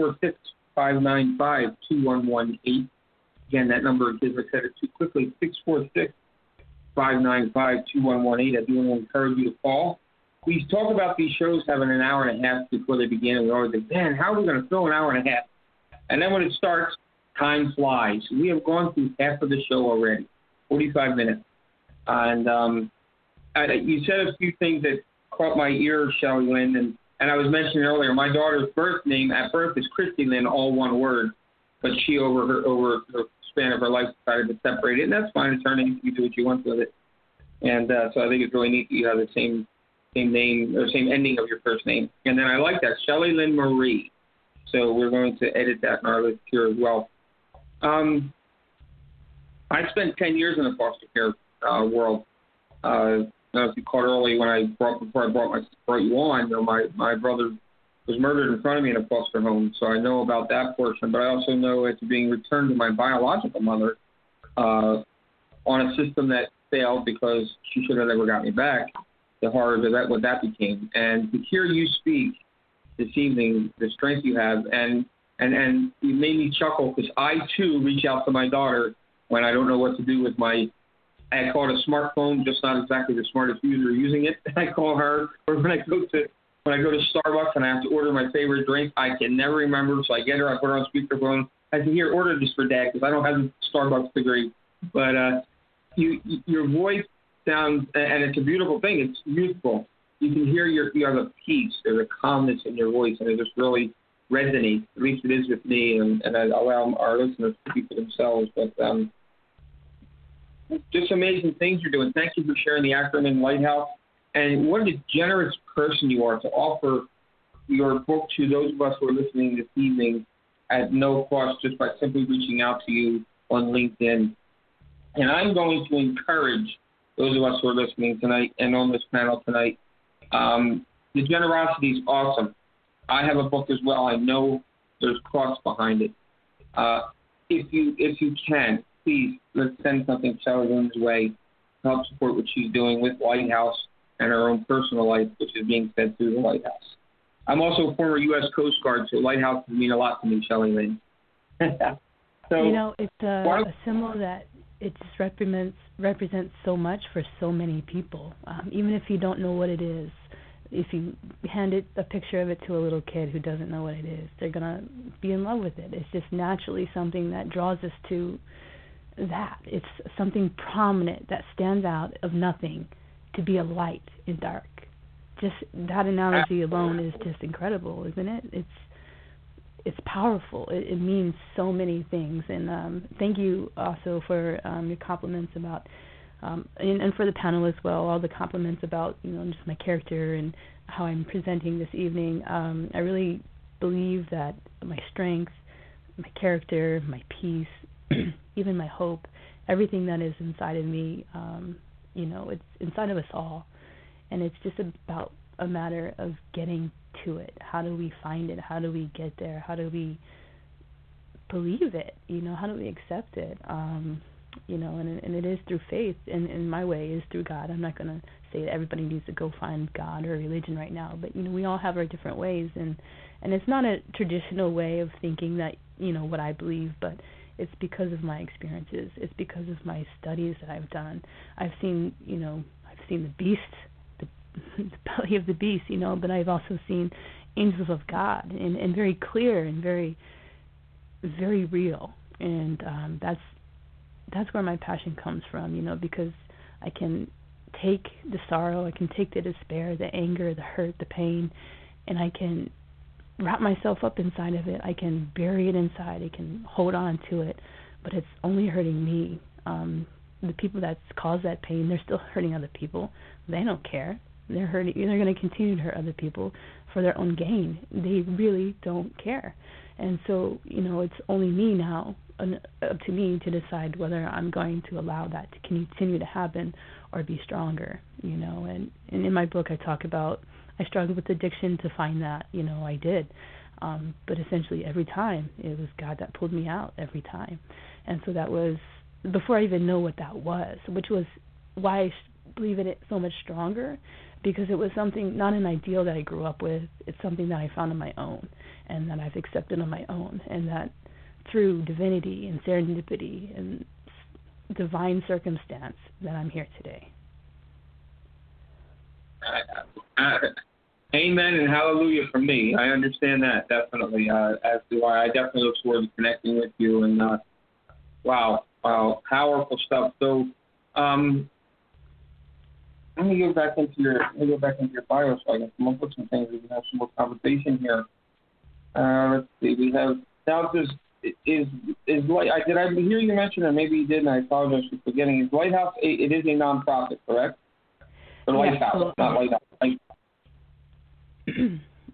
646-595-2118. Again, that number, as I said it too quickly, 646-595-2118. I do want to encourage you to call. We talk about these shows having an hour and a half before they begin, and we always think, man, how are we going to fill an hour and a half? And then when it starts, time flies. We have gone through half of the show already, 45 minutes. And you said a few things that caught my ear, Shelley Lynn, and I was mentioning earlier, my daughter's birth name at birth is Christy Lynn, all one word, but she over the span of her life decided to separate it, and that's fine. It's her name. You do what you want with it. And so I think it's really neat that you have the same name or same ending of your first name. And then I like that, Shelley Lynn Marie. So we're going to edit that in our list here as well. I spent 10 years in the foster care world. As you caught early before I brought you on, you know, my brother was murdered in front of me in a foster home, so I know about that portion. But I also know it's being returned to my biological mother on a system that failed because she should have never got me back. The horror of what that became, and to hear you speak this evening, the strength you have, and you made me chuckle because I too reach out to my daughter when I don't know what to do with I call it a smartphone, just not exactly the smartest user using it. I call her, or when I go to Starbucks and I have to order my favorite drink, I can never remember. So I get her, I put her on speakerphone. I say, here, order this for Dad, because I don't have a Starbucks degree. But your voice sounds, and it's a beautiful thing. It's youthful. You can hear you have a peace, there's a calmness in your voice, and it just really resonates. At least it is with me, and I allow our listeners to speak for themselves. But just amazing things you're doing. Thank you for sharing the acronym Lighthouse. And what a generous person you are to offer your book to those of us who are listening this evening at no cost, just by simply reaching out to you on LinkedIn. And I'm going to encourage those of us who are listening tonight and on this panel tonight. The generosity is awesome. I have a book as well. I know there's costs behind it. If you can, please, let's send something Shelley Lynn's way to help support what she's doing with Lighthouse and her own personal life, which is being fed through the Lighthouse. I'm also a former U.S. Coast Guard, so Lighthouse mean a lot to me, Shelley Lynn. So, you know, it's a symbol that it just represents so much for so many people. Even if you don't know what it is, if you hand a picture of it to a little kid who doesn't know what it is, they're going to be in love with it. It's just naturally something that draws us to that. It's something prominent that stands out of nothing to be a light in dark. Just that analogy alone is just incredible, isn't it? It's powerful. It means so many things. And thank you also for your compliments about, and for the panel as well, all the compliments about, you know, just my character and how I'm presenting this evening. I really believe that my strength, my character, my peace, even my hope, everything that is inside of me, you know, it's inside of us all. And it's just about a matter of getting to it. How do we find it? How do we get there? How do we believe it? You know, how do we accept it? You know, and it is through faith, and in my way is through God. I'm not going to say that everybody needs to go find God or religion right now, but, you know, we all have our different ways, and it's not a traditional way of thinking that, you know, what I believe, but it's because of my experiences. It's because of my studies that I've done. I've seen the beast, the belly of the beast, you know, but I've also seen angels of God, and very clear and very, very real. And that's where my passion comes from, you know, because I can take the sorrow, I can take the despair, the anger, the hurt, the pain, and I can wrap myself up inside of it. I can bury it inside. I can hold on to it, but it's only hurting me. The people that's caused that pain, they're still hurting other people. They don't care. They're hurting. They're going to continue to hurt other people for their own gain. They really don't care. And so, you know, it's only me now, up to me to decide whether I'm going to allow that to continue to happen or be stronger, you know. And in my book I talk about I struggled with addiction to find that, you know, I did. But essentially every time it was God that pulled me out every time. And so that was before I even know what that was, which was why I believe in it so much stronger, because it was something, not an ideal that I grew up with. It's something that I found on my own and that I've accepted on my own, and that through divinity and serendipity and divine circumstance that I'm here today. Amen and hallelujah from me. I understand that, definitely, as do I. I definitely look forward to connecting with you. And wow, powerful stuff. So let me go back into your bio so I can come up with some things. We can have some more conversation here. Let's see. We have now. Is Light? Did I hear you mention, or maybe you didn't? I apologize for forgetting. Is Lighthouse? It is a nonprofit, correct? Or Lighthouse, not Lighthouse.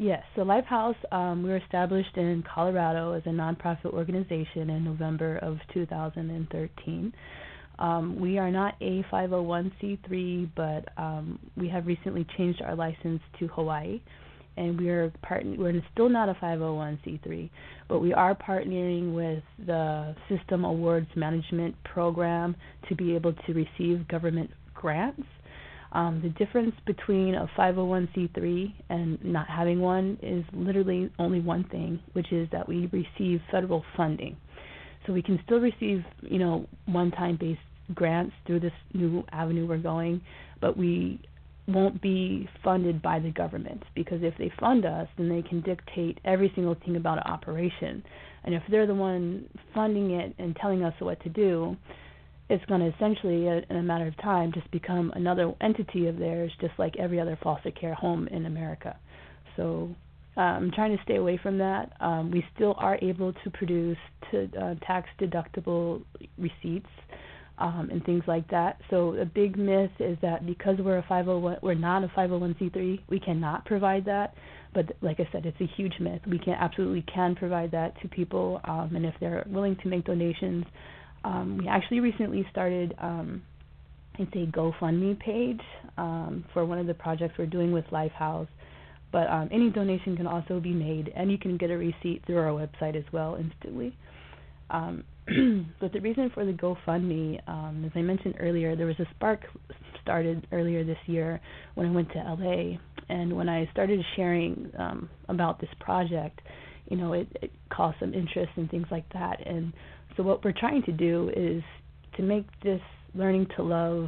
Yes, so Lifehouse, we were established in Colorado as a nonprofit organization in November of 2013. We are not a 501c3, but we have recently changed our license to Hawaii, and we're still not a 501c3, but we are partnering with the System Awards Management Program to be able to receive government grants. The difference between a 501c3 and not having one is literally only one thing, which is that we receive federal funding. So we can still receive, one-time based grants through this new avenue we're going, but we won't be funded by the government, because if they fund us, then they can dictate every single thing about an operation. And if they're the one funding it and telling us what to do, it's going to essentially, in a matter of time, just become another entity of theirs, just like every other foster care home in America. So I'm trying to stay away from that. We still are able to produce tax-deductible receipts and things like that. So a big myth is that because we're not a 501c3, we cannot provide that. But like I said, it's a huge myth. We absolutely can provide that to people, and if they're willing to make donations. We actually recently started it's a GoFundMe page for one of the projects we're doing with Lifehouse. But any donation can also be made, and you can get a receipt through our website as well instantly. But the reason for the GoFundMe, as I mentioned earlier, there was a spark started earlier this year when I went to LA, and when I started sharing about this project, it caused some interest and things like that. And so what we're trying to do is to make this Learning to Love,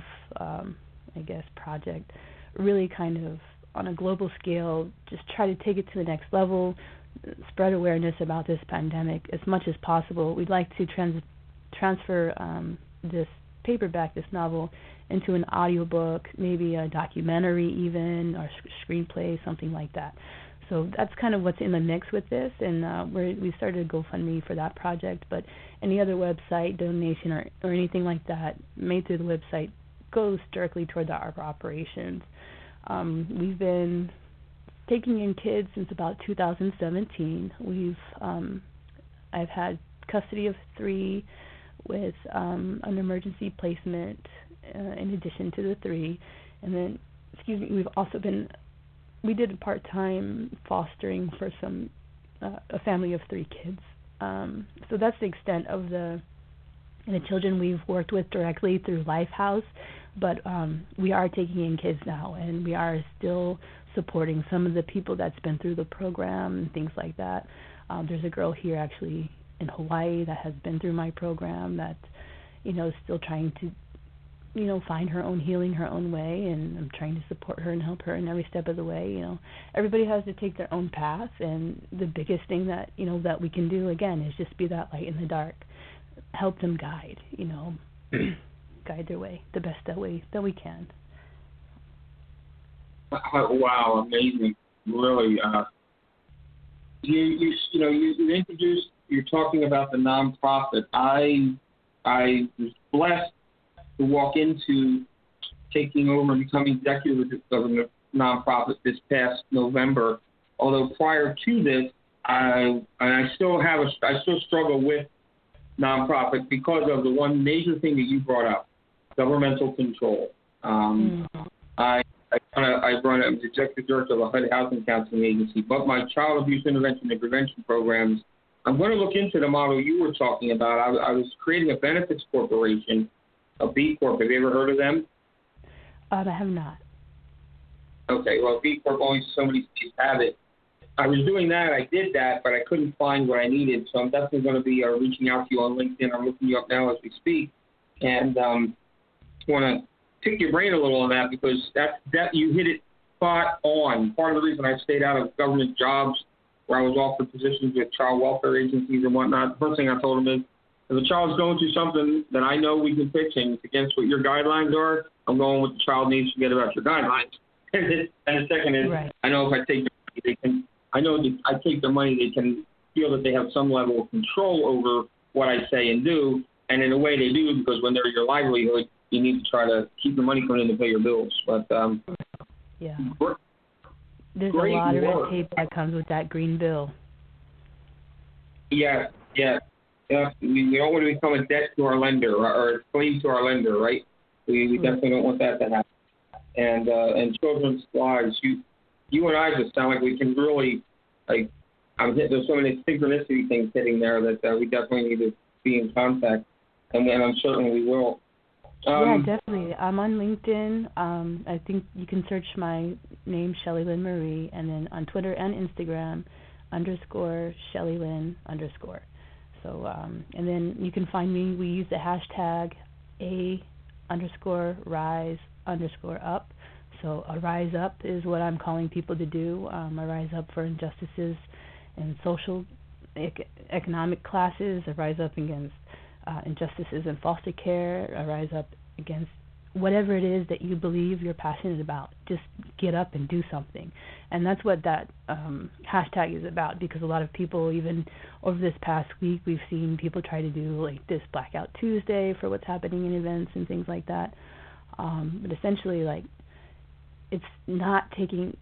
project really kind of on a global scale, just try to take it to the next level, spread awareness about this pandemic as much as possible. We'd like to transfer this paperback, this novel, into an audiobook, maybe a documentary even, or screenplay, something like that. So that's kind of what's in the mix with this, and we started a GoFundMe for that project. But any other website donation or anything like that made through the website goes directly toward our operations. We've been taking in kids since about 2017. I've had custody of 3 with an emergency placement in addition to the 3, and then we've also we did a part-time fostering for a family of 3 kids. So that's the extent of the children we've worked with directly through Lifehouse. But we are taking in kids now, and we are still supporting some of the people that's been through the program and things like that. There's a girl here actually in Hawaii that has been through my program that, is still trying to find her own healing her own way, and I'm trying to support her and help her in every step of the way. Everybody has to take their own path, and the biggest thing that that we can do again is just be that light in the dark, help them guide guide their way the best that we can. Wow, amazing! Really, you introduced. You're talking about the nonprofit. I was blessed to walk into taking over and becoming executive of a nonprofit this past November. Although prior to this, I still struggle with nonprofit because of the one major thing that you brought up, governmental control. I was executive director of a HUD housing counseling agency, but my child abuse intervention and prevention programs, I'm going to look into the model you were talking about. I was creating a benefits corporation, a B Corp. Have you ever heard of them? I have not. Okay, well, B Corp, only so many states have it. I was doing that. I did that, but I couldn't find what I needed. So I'm definitely going to be reaching out to you on LinkedIn. I'm looking you up now as we speak, and want to pick your brain a little on that, because that you hit it spot on. Part of the reason I stayed out of government jobs where I was offered positions with child welfare agencies and whatnot, the first thing I told them is, if a child's going through something that I know we can fix and it's against what your guidelines are, I'm going with the child needs to forget about your guidelines. And the second is, right. I know if I take their money, I take their money, they can feel that they have some level of control over what I say and do. And in a way they do, because when they're your livelihood, you need to try to keep the money coming in to pay your bills. But yeah. there's great a lot of work. red tape that comes with that green bill. Yeah. We don't want to become a debt to our lender or a slave to our lender, right? We definitely don't want that to happen. And children's lives, you and I just sound like we can really, like, there's so many synchronicity things hitting there that we definitely need to be in contact, and I'm certain we will. Yeah, definitely. I'm on LinkedIn. I think you can search my name, Shelly Lynn Marie, and then on Twitter and Instagram, _Shelly Lynn _. So, and then you can find me. We use the hashtag _rise_up. So a rise up is what I'm calling people to do. A rise up for injustices in social, economic classes. A rise up against injustices in foster care. A rise up against whatever it is that you believe you're passionate about. Just get up and do something. And that's what that hashtag is about, because a lot of people, even over this past week, we've seen people try to do like this Blackout Tuesday for what's happening in events and things like that. But essentially, like, it's not taking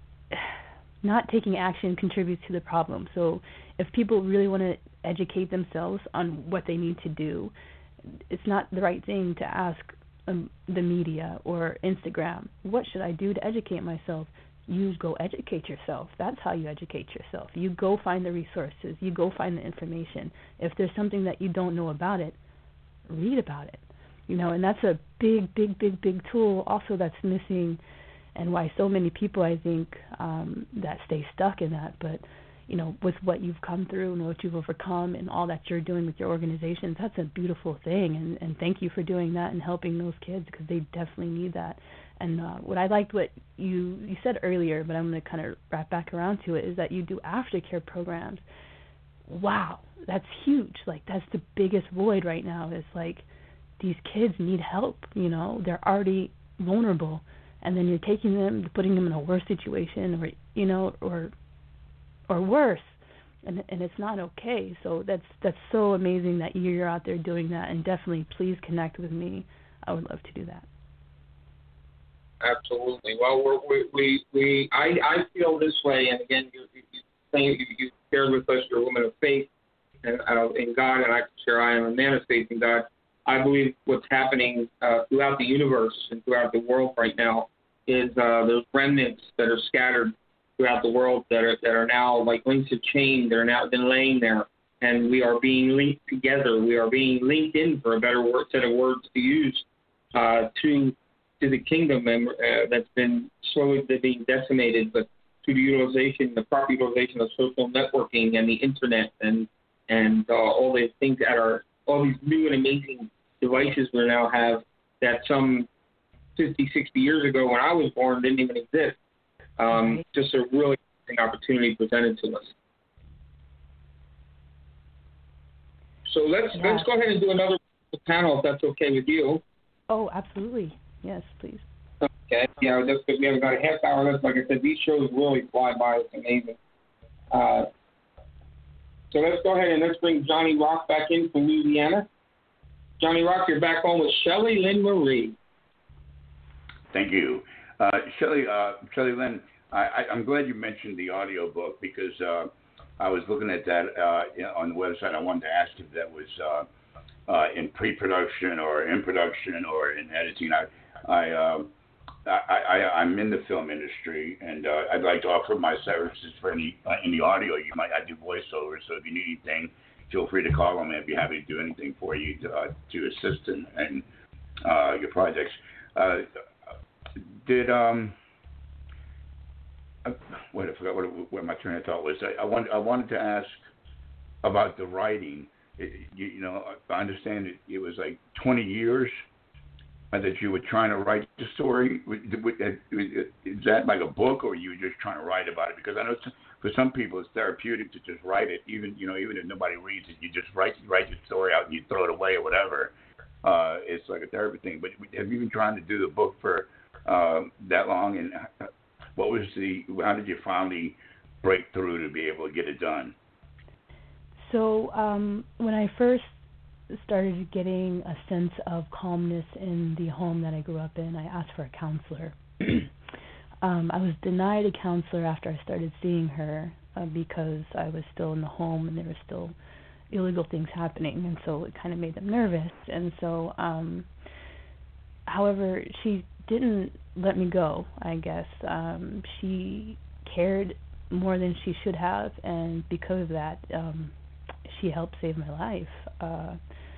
action contributes to the problem. So if people really want to educate themselves on what they need to do, it's not the right thing to ask the media or Instagram, what should I do to educate myself? You go educate yourself. That's how you educate yourself. You go find the resources. You go find the information. If there's something that you don't know about it, read about it. And that's a big tool also that's missing, and why so many people, I think, that stay stuck in that. But, with what you've come through and what you've overcome and all that you're doing with your organizations, that's a beautiful thing. And thank you for doing that and helping those kids, because they definitely need that. And what I liked what you said earlier, but I'm going to kind of wrap back around to it, is that you do aftercare programs. Wow, that's huge. Like, that's the biggest void right now, is like, these kids need help. They're already vulnerable, and then you're taking them, putting them in a worse situation, or worse, and it's not okay. So that's so amazing that you're out there doing that, and definitely please connect with me. I would love to do that. Absolutely. Well, I feel this way, and again, you shared with us you're a woman of faith and in God, and I can share I am a man of faith in God. I believe what's happening throughout the universe and throughout the world right now is those remnants that are scattered throughout the world that are now like links of chain that are now been laying there, and we are being linked together. We are being linked in, for a better set of words to use, to the kingdom that's been slowly being decimated, but to the proper utilization of social networking and the internet and all the things that are all these new and amazing devices we now have that some 50, 60 years ago when I was born didn't even exist. Just a really interesting opportunity presented to us. So let's go ahead and do another panel if that's okay with you. Oh, absolutely. Yes, please. Okay. Yeah, just because we have about a half hour left. Like I said, these shows really fly by. It's amazing. So let's go ahead and let's bring Johnny Rock back in from Louisiana. Johnny Rock, you're back on with Shelly Lynn Marie. Thank you. Shelly Lynn, I'm glad you mentioned the audio book, because I was looking at that on the website. I wanted to ask if that was in pre-production or in production or in editing. I'm in the film industry, and I'd like to offer my services for any audio. I do voiceover, so if you need anything, feel free to call me. I'd be happy to do anything for you to assist in your projects. I forgot what my train of thought was. I wanted to ask about the writing. I understand it was like 20 years that you were trying to write the story. Is that like a book, or you were just trying to write about it? Because I know for some people it's therapeutic to just write it, even if nobody reads it, you just write your story out and you throw it away or whatever. It's like a therapy thing. But have you been trying to do the book for that long? And how did you finally break through to be able to get it done? So when I first started getting a sense of calmness in the home that I grew up in, I asked for a counselor. I was denied a counselor after I started seeing her because I was still in the home and there were still illegal things happening, and so it kind of made them nervous. And so, however, she didn't let me go, I guess. She cared more than she should have, and because of that, she helped save my life.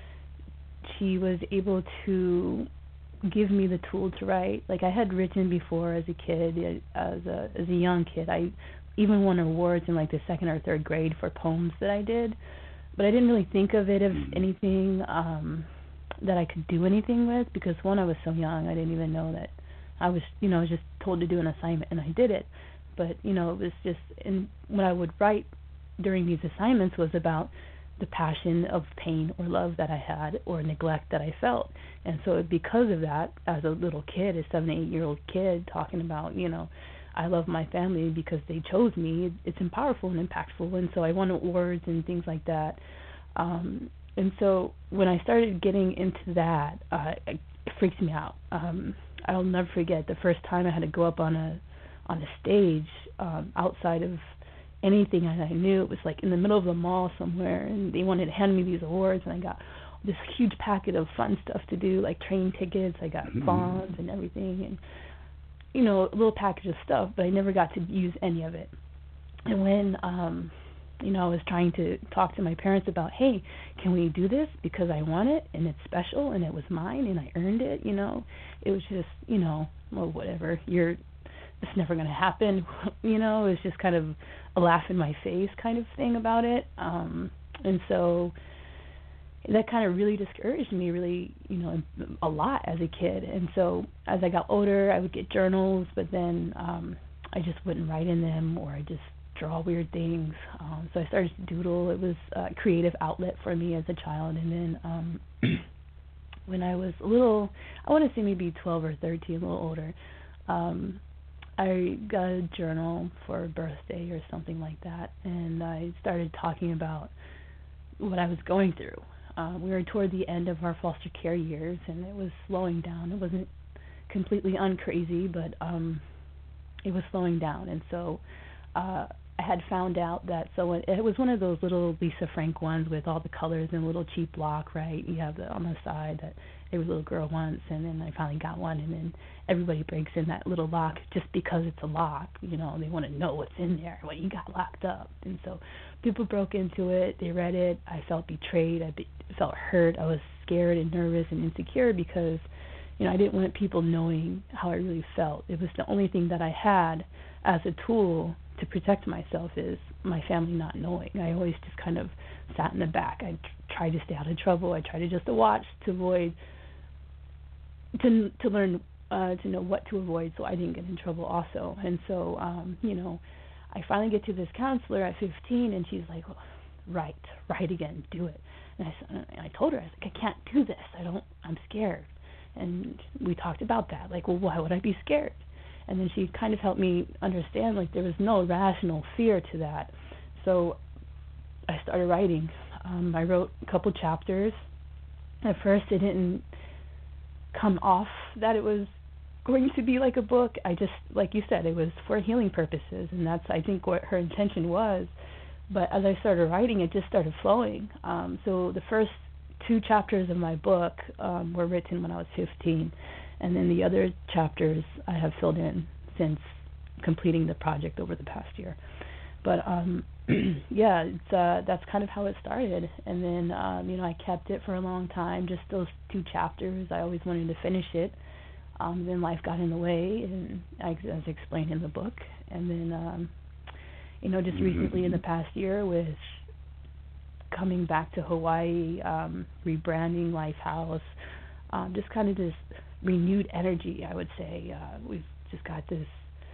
She was able to give me the tool to write. Like, I had written before as a kid, as a young kid. I even won awards in like the 2nd or 3rd grade for poems that I did, but I didn't really think of it as anything that I could do anything with, because one, I was so young, I didn't even know that I was just told to do an assignment and I did it. But it was just, and what I would write during these assignments was about the passion of pain or love that I had or neglect that I felt. And so because of that, as a little kid, a 7, 8-year-old kid, talking about, I love my family because they chose me, it's powerful and impactful. And so I won awards and things like that. And so when I started getting into that, it freaks me out. I'll never forget the first time I had to go up on a stage outside of anything I knew. It was like in the middle of the mall somewhere, and they wanted to hand me these awards, and I got this huge packet of fun stuff to do, like train tickets. I got bonds and everything, and a little package of stuff, but I never got to use any of it. And when I was trying to talk to my parents about, hey, can we do this because I want it and it's special and it was mine and I earned it, it was just, well, whatever, it's never going to happen, it was just kind of a laugh in my face kind of thing about it. And so that kind of really discouraged me, really, a lot as a kid. And so as I got older, I would get journals, but then I just wouldn't write in them, or I just draw weird things. So I started to doodle. It was a creative outlet for me as a child. And then when I was a little, I want to say maybe 12 or 13, a little older, I got a journal for a birthday or something like that, and I started talking about what I was going through. We were toward the end of our foster care years, and it was slowing down. It wasn't completely uncrazy, but it was slowing down. And so I had found out that, so it was one of those little Lisa Frank ones with all the colors and a little cheap block, right? You have on the side that every little girl wants, and then I finally got one, and then everybody breaks in that little lock just because it's a lock. They want to know what's in there, what you got locked up. And so people broke into it, they read it, I felt betrayed, I felt hurt, I was scared and nervous and insecure because, I didn't want people knowing how I really felt. It was the only thing that I had as a tool to protect myself, is my family not knowing. I always just kind of sat in the back. I tried to stay out of trouble. I tried to just watch to avoid, to learn to know what to avoid so I didn't get in trouble also. And so, I finally get to this counselor at 15, and she's like, well, write again, do it. And I told her, I was like, I can't do this. I'm scared. And we talked about that. Like, well, why would I be scared? And then she kind of helped me understand, like, there was no rational fear to that. So I started writing. I wrote a couple chapters. At first, it didn't come off that it was going to be like a book. I just, like you said, it was for healing purposes, and that's, I think, what her intention was. But as I started writing, it just started flowing. So the first 2 chapters of my book were written when I was 15, and then the other chapters I have filled in since completing the project over the past year. But yeah, that's kind of how it started. And then I kept it for a long time, just those 2 chapters. I always wanted to finish it. Then life got in the way, and as explained in the book. And then just recently in the past year, with coming back to Hawaii, rebranding Lifehouse, just kind of this renewed energy, I would say. We've just got this,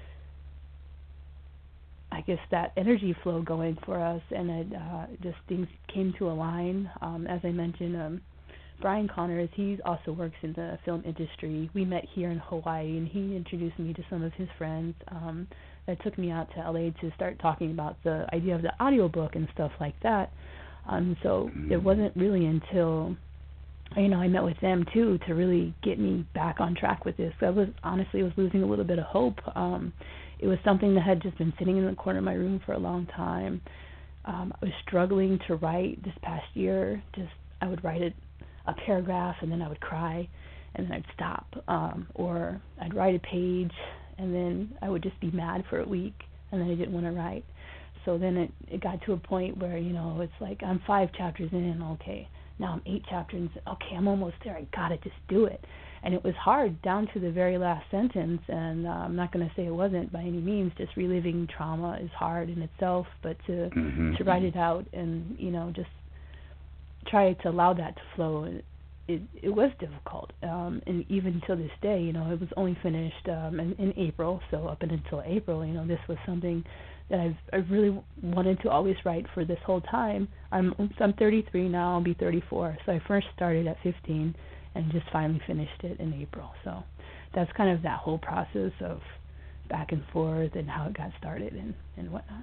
I guess, that energy flow going for us, and just things came to align. As I mentioned, Brian Connors, he also works in the film industry. We met here in Hawaii, and he introduced me to some of his friends. That took me out to LA to start talking about the idea of the audiobook and stuff like that. So it wasn't really until I met with them too to really get me back on track with this. I was losing a little bit of hope. It was something that had just been sitting in the corner of my room for a long time. I was struggling to write this past year. I would write a paragraph and then I would cry and then I'd stop. Or I'd write a page and then I would just be mad for a week and then I didn't want to write. So then it got to a point where, it's like I'm 5 chapters in, okay. Now I'm 8 chapters in, okay, I'm almost there. I gotta just do it. And it was hard down to the very last sentence, and I'm not going to say it wasn't by any means. Just reliving trauma is hard in itself, but to write it out and, just try to allow that to flow, it was difficult. And even till this day, it was only finished in April, so up until April, this was something that I've really wanted to always write for this whole time. I'm 33 now, I'll be 34. So I first started at 15 and just finally finished it in April. So that's kind of that whole process of back and forth and how it got started and whatnot.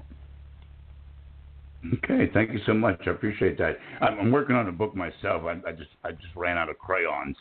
Okay, thank you so much. I appreciate that. I'm working on a book myself. I just ran out of crayons.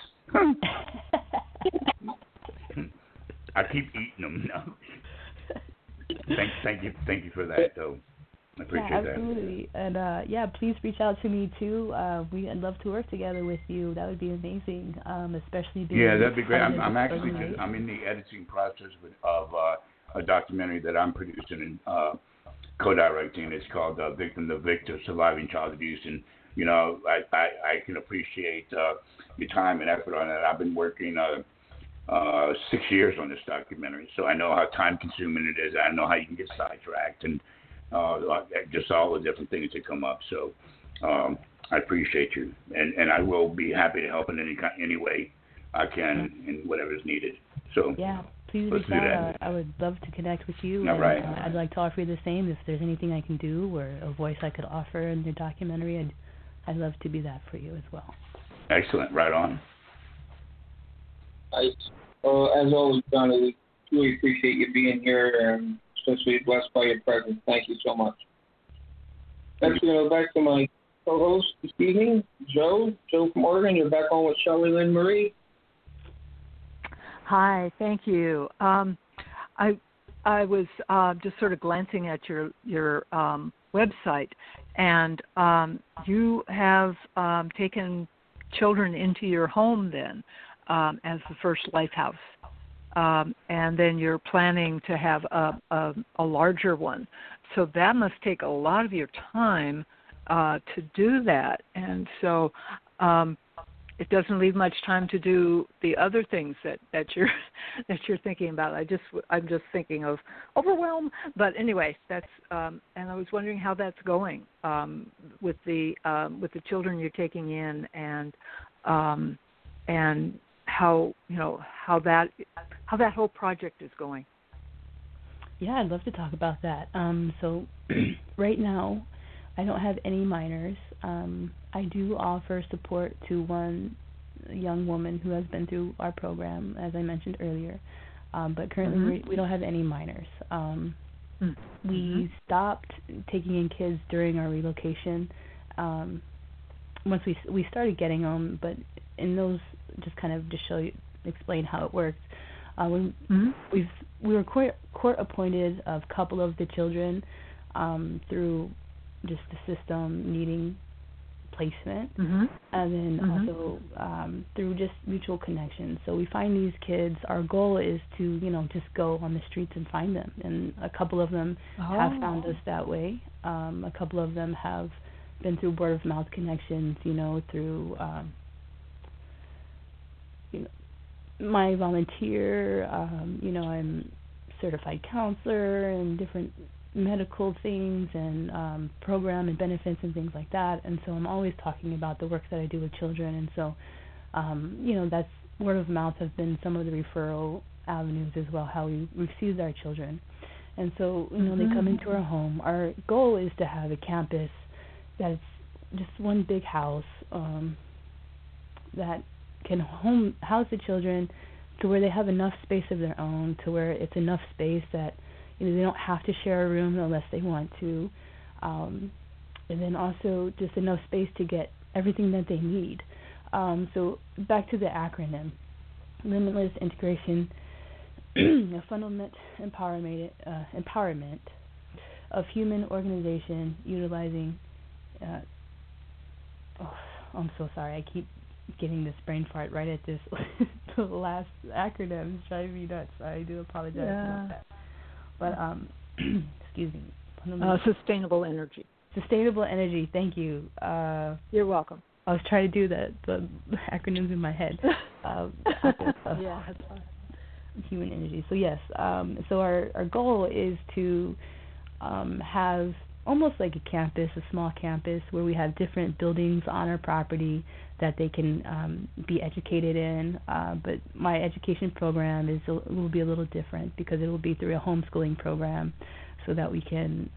I keep eating them now. Thank you for that, though. I appreciate that. Absolutely. And please reach out to me too. I'd love to work together with you. That would be amazing. Especially being that'd be great. I'm in the editing process of a documentary that I'm producing and co-directing. It's called "Victim to Victor: Surviving Child Abuse." And I can appreciate your time and effort on it. I've been working 6 years on this documentary, so I know how time-consuming it is. I know how you can get sidetracked and just all the different things that come up. So I appreciate you, and I will be happy to help in any way I can in whatever is needed. So please reach out. I would love to connect with you. All right. I'd like to offer you the same. If there's anything I can do or a voice I could offer in your documentary, I'd love to be that for you as well. Excellent. Right on. As always, Johnny, we really appreciate you being here and especially blessed by your presence. Thank you so much. Next, we're going to go back to my co-host this evening, Joe from Oregon. You're back on with Shelley Lynn Marie. Hi, thank you. I was just sort of glancing at your website, and you have taken children into your home then as the first Lifehouse, and then you're planning to have a larger one. So that must take a lot of your time to do that, and so it doesn't leave much time to do the other things that you're thinking about. I'm just thinking of overwhelm, but anyway, that's and I was wondering how that's going with the children you're taking in, and how how that whole project is going. Yeah, I'd love to talk about that. So right now, I don't have any minors. I do offer support to one young woman who has been through our program, as I mentioned earlier. But currently we don't have any minors. We stopped taking in kids during our relocation. Once we started getting them, but in those, just kind of to explain how it worked. We were court appointed a couple of the children through just the system needing placement, and then also through just mutual connections. So we find these kids. Our goal is to just go on the streets and find them, and a couple of them have found us that way. A couple of them have been through word of mouth connections, through my volunteer. I'm certified counselor and different medical things and program and benefits and things like that, and so I'm always talking about the work that I do with children, and so that's word of mouth has been some of the referral avenues as well, how we receive our children. And so they come into our home. Our goal is to have a campus that's just one big house that can house the children to where they have enough space of their own, to where it's enough space that they don't have to share a room unless they want to, and then also just enough space to get everything that they need. So back to the acronym, Limitless Integration, a fundamental empowerment of human organization utilizing. I'm so sorry. I keep getting this brain fart right at this the last acronym. It's driving me nuts. I do apologize about that. But excuse me. Sustainable energy. Sustainable energy. Thank you. You're welcome. I was trying to do the acronyms in my head. Yeah, that's fine. Human energy. So yes. So our goal is to have almost like a campus, a small campus, where we have different buildings on our property that they can be educated in. But my education program will be a little different because it will be through a homeschooling program, so that we can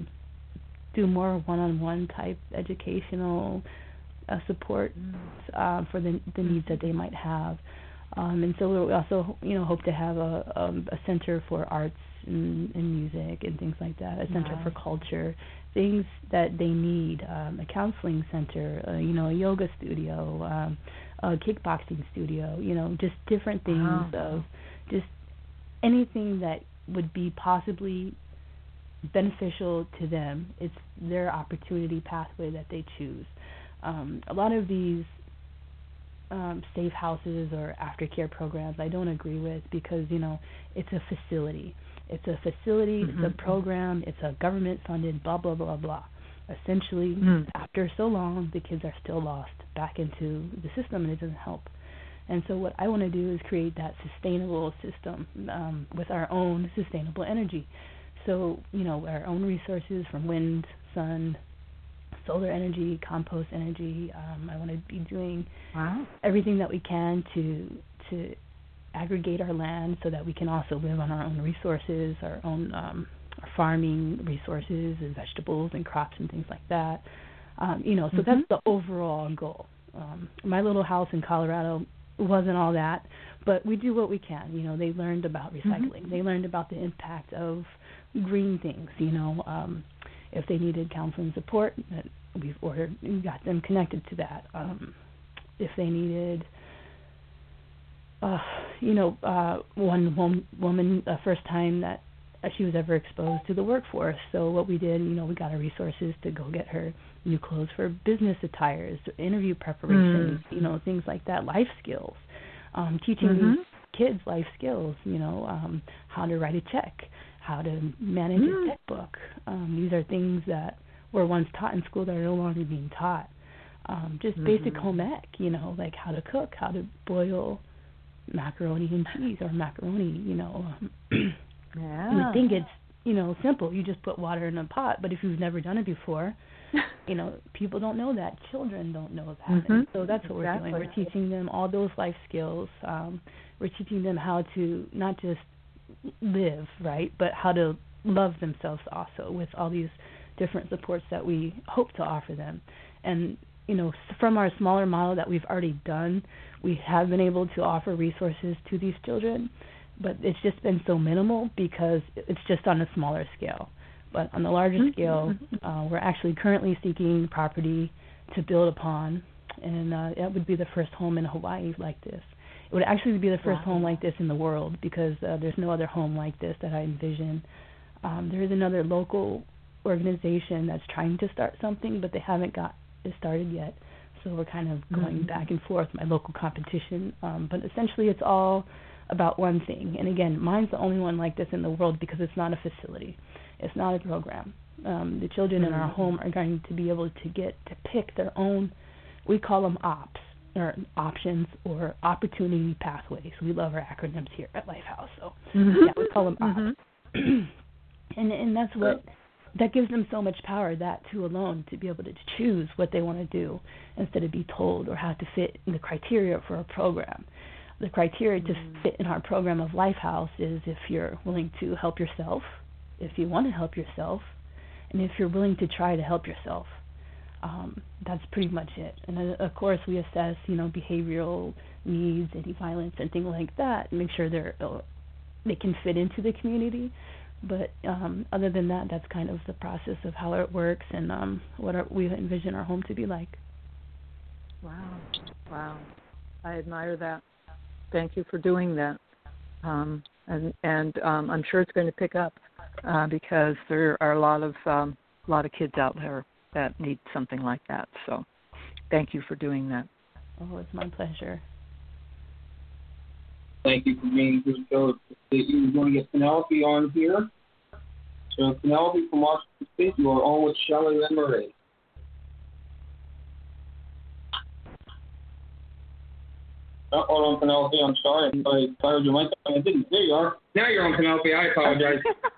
do more one-on-one type educational support for the needs that they might have. And so we also, hope to have a center for arts and music and things like that, a center for culture, things that they need, a counseling center, a yoga studio, a kickboxing studio, just different things of just anything that would be possibly beneficial to them. It's their opportunity pathway that they choose. A lot of these safe houses or aftercare programs I don't agree with because, it's a facility. It's a facility, it's a program, it's a government-funded blah, blah, blah, blah. Essentially, after so long, the kids are still lost back into the system, and it doesn't help. And so what I want to do is create that sustainable system with our own sustainable energy. So, our own resources from wind, sun, solar energy, compost energy. I want to be doing everything that we can to aggregate our land so that we can also live on our own resources, our own our farming resources and vegetables and crops and things like that. So that's the overall goal. My little house in Colorado wasn't all that, but we do what we can. They learned about recycling. They learned about the impact of green things. If they needed counseling support, that we've ordered, we got them connected to that. If they needed, one woman, first time that she was ever exposed to the workforce. So what we did, we got her resources to go get her new clothes for business attires, interview preparations, things like that, life skills, teaching these kids life skills, how to write a check, how to manage a checkbook. These are things that were once taught in school that are no longer being taught. Just basic home ec, like how to cook, how to boil macaroni and cheese or macaroni, You think it's, simple. You just put water in a pot. But if you've never done it before, people don't know that. Children don't know that. And so that's what we're doing. We're teaching them all those life skills. We're teaching them how to not just live, right, but how to love themselves also with all these different supports that we hope to offer them. And, from our smaller model that we've already done, we have been able to offer resources to these children, but it's just been so minimal because it's just on a smaller scale. But on the larger scale, we're actually currently seeking property to build upon, and that would be the first home in Hawaii like this. It would actually be the first home like this in the world because there's no other home like this that I envision. There is another local organization that's trying to start something, but they haven't got it started yet. So we're kind of going back and forth, my local competition. But essentially it's all about one thing. And again, mine's the only one like this in the world because it's not a facility. It's not a program. The children in our home are going to be able to get to pick their own, we call them OPS, or options or opportunity pathways. We love our acronyms here at Lifehouse. So we call them OPS. And that's what, that gives them so much power, that too alone, to be able to choose what they want to do instead of be told or have to fit in the criteria for a program. The criteria to fit in our program of Lifehouse is if you're willing to help yourself, if you want to help yourself, and if you're willing to try to help yourself. That's pretty much it. And of course we assess, behavioral needs, anti-violence and things like that, and make sure they can fit into the community. But other than that, that's kind of the process of how it works and what we envision our home to be like. Wow. Wow. I admire that. Thank you for doing that. And I'm sure it's going to pick up because there are a lot of kids out there that need something like that. So thank you for doing that. Oh, it's my pleasure. Thank you for being here. So you're going to get Penelope on here. So Penelope from Washington State, you are on with Shelley Lynn Murray. Oh, hold on, Penelope. I'm sorry. I fired your mic. I didn't. There you are. Now you're on, Penelope. I apologize.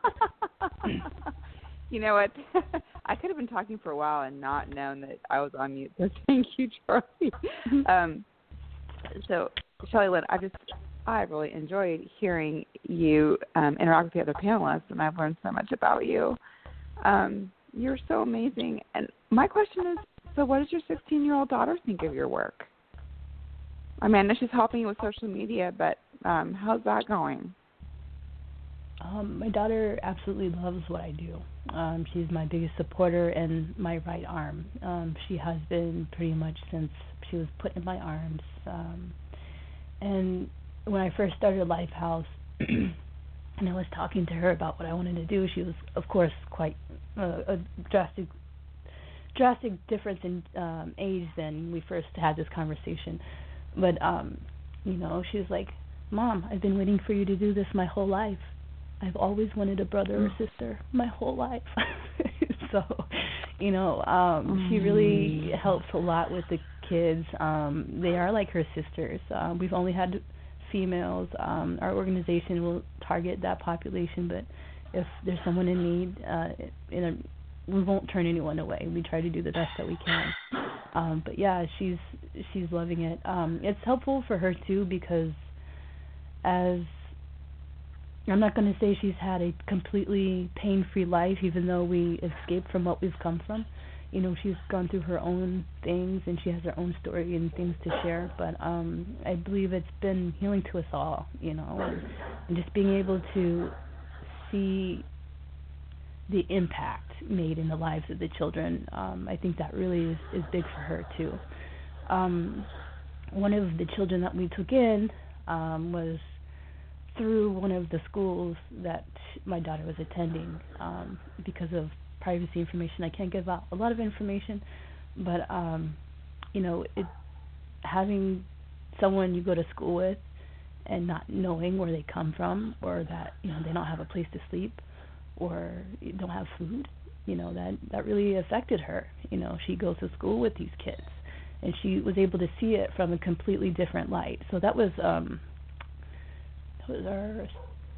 You know what? I could have been talking for a while and not known that I was on mute. So thank you, Charlie. So, Shelley Lynn, I really enjoyed hearing you interact with the other panelists, and I've learned so much about you. You're so amazing. And my question is, so what does your 16-year-old daughter think of your work? I mean, I know she's helping you with social media, but how's that going? My daughter absolutely loves what I do. She's my biggest supporter and my right arm. She has been pretty much since she was put in my arms. And when I first started Lifehouse, and I was talking to her about what I wanted to do, she was, of course, quite a drastic difference in age than we first had this conversation. But, she was like, Mom, I've been waiting for you to do this my whole life. I've always wanted a brother or sister my whole life. So, she really helps a lot with the kids. They are like her sisters. We've only had females. Our organization will target that population, but if there's someone in need, we won't turn anyone away. We try to do the best that we can. But yeah, she's loving it. It's helpful for her too, because I'm not going to say she's had a completely pain-free life, even though we escaped from what we've come from. She's gone through her own things, and she has her own story and things to share. But I believe it's been healing to us all, and just being able to see the impact made in the lives of the children. I think that really is big for her too. One of the children that we took in was through one of the schools that my daughter was attending. Because of privacy information, I can't give out a lot of information, but having someone you go to school with and not knowing where they come from, or that they don't have a place to sleep, or don't have food, that really affected her. She goes to school with these kids, and she was able to see it from a completely different light. So that was our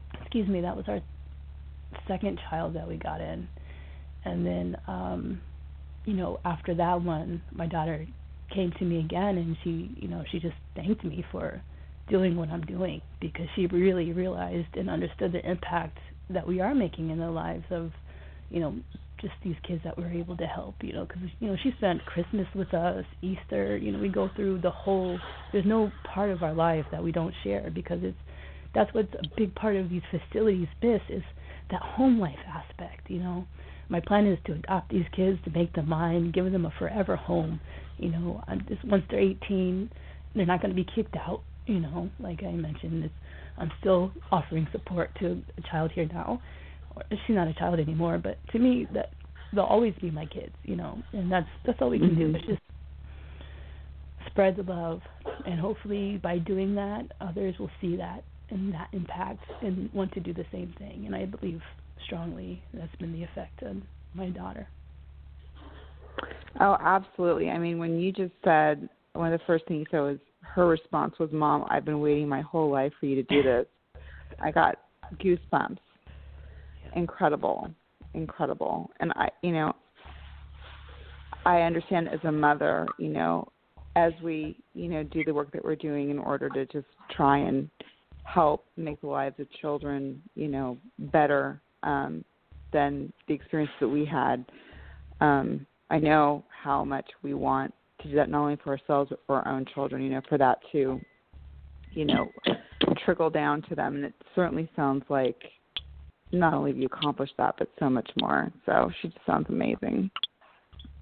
second child that we got in. And then after that one, my daughter came to me again, and she just thanked me for doing what I'm doing, because she really realized and understood the impact that we are making in the lives of just these kids that we're able to help, because she spent Christmas with us, Easter, we go through the whole, there's no part of our life that we don't share, because that's what's a big part of these facilities miss, is that home life aspect. My plan is to adopt these kids, to make them mine, give them a forever home. Once they're 18, they're not going to be kicked out. Like I mentioned, I'm still offering support to a child here now. She's not a child anymore, but to me, that they'll always be my kids. And that's all we can do. Is just spread the love, and hopefully by doing that, others will see that and that impact and want to do the same thing. And I believe strongly that's been the effect on my daughter. Oh, absolutely. I mean, when you just said, one of the first things you said was, her response was, Mom, I've been waiting my whole life for you to do this. I got goosebumps. Incredible. And I understand as a mother, as we, do the work that we're doing in order to just try and help make the lives of children, better than the experience that we had. I know how much we want to do that, not only for ourselves but for our own children, for that to, trickle down to them. And it certainly sounds like not only have you accomplished that, but so much more. So she just sounds amazing.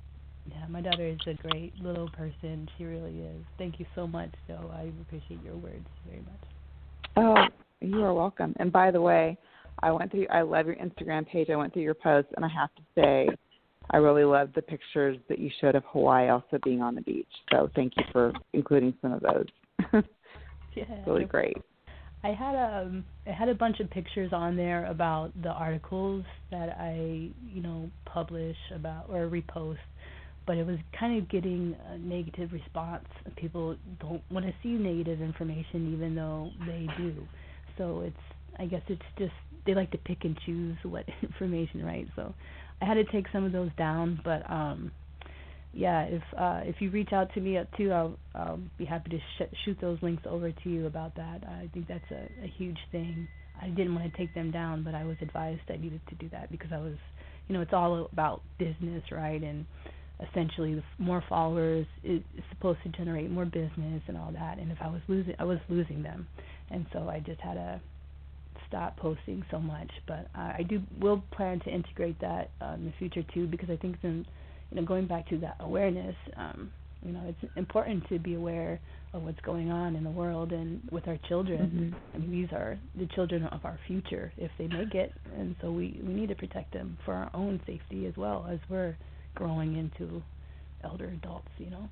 Yeah, my daughter is a great little person. She really is. Thank you so much, Joe. I appreciate your words very much. Oh, you are welcome. And by the way, I love your Instagram page. I went through your posts, and I have to say, I really love the pictures that you showed of Hawaii also being on the beach. So thank you for including some of those. Yeah, really great. I had a bunch of pictures on there about the articles that I, publish about or repost, but it was kind of getting a negative response. People don't want to see negative information even though they do. So I guess it's just they like to pick and choose what information, right? So I had to take some of those down, but yeah, if you reach out to me too, I'll be happy to shoot those links over to you about that. I think that's a huge thing. I didn't want to take them down, but I was advised I needed to do that because I was, it's all about business, right? And essentially, the more followers is supposed to generate more business and all that. And if I was losing them, and so I just had to stop posting so much. But I will plan to integrate that in the future too, because I think then, going back to that awareness, it's important to be aware of what's going on in the world and with our children. Mm-hmm. I mean, these are the children of our future if they make it, and so we need to protect them for our own safety as well as we're growing into elder adults,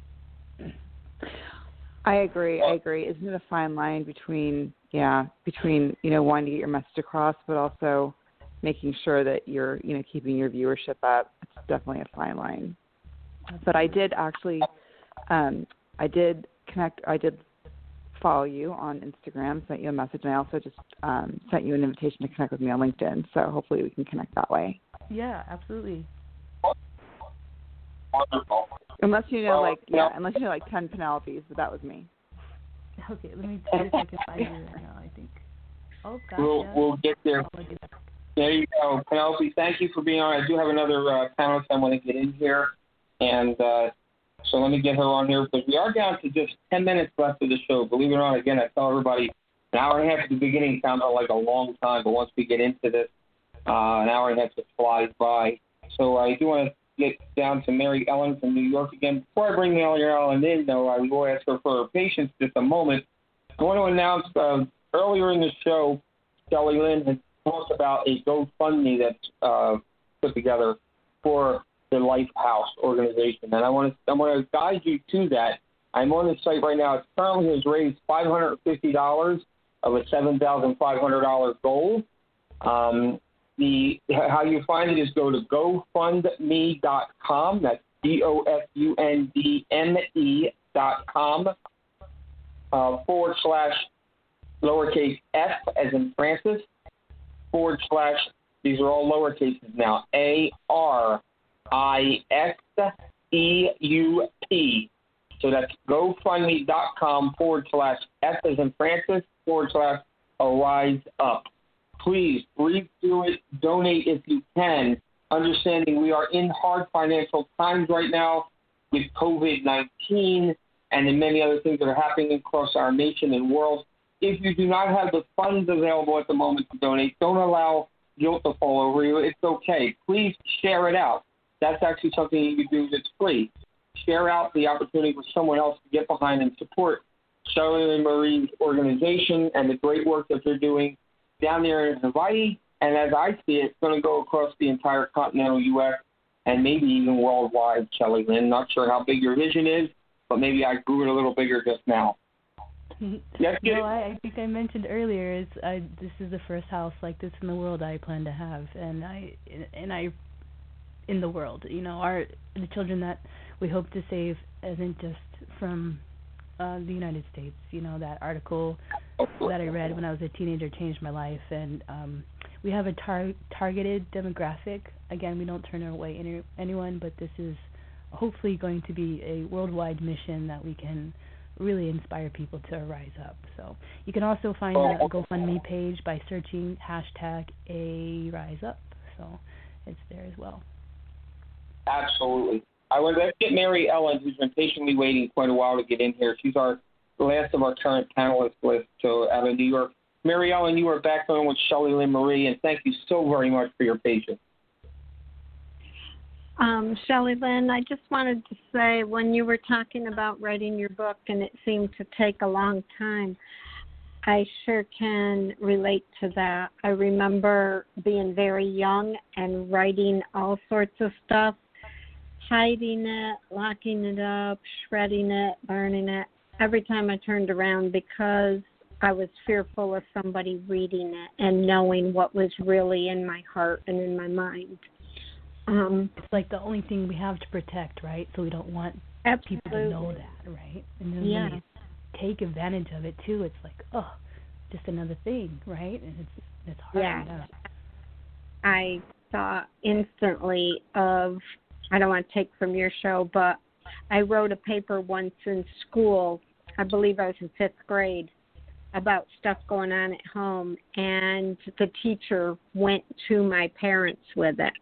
I agree. Isn't it a fine line between wanting to get your message across, but also making sure that you're, keeping your viewership up? It's definitely a fine line. But I did actually, I did follow you on Instagram, sent you a message, and I also just sent you an invitation to connect with me on LinkedIn. So hopefully we can connect that way. Yeah, absolutely. Wonderful. Unless you know, unless you know 10 Penelopes, but that was me. Okay, let me see if I can find you right now. I think. Oh gosh. We'll get there. There you go, Penelope. Thank you for being on. I do have another panelist I want to get in here, and so let me get her on here because we are down to just 10 minutes left of the show. Believe it or not, again, I tell everybody an hour and a half at the beginning sounded like a long time, but once we get into this, an hour and a half just flies by. So I do want to get down to Mary Ellen from New York again. Before I bring Mary Ellen in, though, I will ask her for her patience just a moment. I want to announce earlier in the show, Shelley Lynn had talked about a GoFundMe that's put together for the Lifehouse organization, and I'm going to guide you to that. I'm on the site right now. It currently has raised $550 of a $7,500 goal. How you find it is go to GoFundMe.com. That's GoFundMe.com / lowercase f as in Francis / these are all lowercases now, ARISEUP. So that's GoFundMe.com / f as in Francis / arise up. Please read through it, donate if you can, understanding we are in hard financial times right now with COVID-19 and the many other things that are happening across our nation and world. If you do not have the funds available at the moment to donate, don't allow guilt to fall over you. It's okay. Please share it out. That's actually something you can do that's free. Share out the opportunity for someone else to get behind and support Shelley and Marie's organization and the great work that they're doing down there in Hawaii. And as I see it, it's going to go across the entire continental U.S. and maybe even worldwide, Shelley Lynn. Not sure how big your vision is, but maybe I grew it a little bigger just now. Yes, no, I think I mentioned earlier this is the first house like this in the world I plan to have, and I in the world, the children that we hope to save isn't just from the United States. That article that I read when I was a teenager changed my life, and we have a targeted demographic. Again, we don't turn away anyone, but this is hopefully going to be a worldwide mission that we can really inspire people to rise up. So you can also find the GoFundMe page by searching #ARiseUp. So it's there as well. Absolutely. Let's get Mary Ellen, who's been patiently waiting quite a while to get in here. She's the last of our current panelist list, so out of New York. Mary Ellen, you are back on with Shelley Lynn Marie, and thank you so very much for your patience. Shelley Lynn, I just wanted to say, when you were talking about writing your book and it seemed to take a long time, I sure can relate to that. I remember being very young and writing all sorts of stuff, hiding it, locking it up, shredding it, burning it, every time I turned around, because I was fearful of somebody reading it and knowing what was really in my heart and in my mind. It's like the only thing we have to protect, right? So we don't want people to know that, right? And then when you take advantage of it too, it's like, oh, just another thing, right? And it's hard. Yeah. I thought instantly of, I don't want to take from your show, but I wrote a paper once in school, I believe I was in 5th grade, about stuff going on at home, and the teacher went to my parents with it.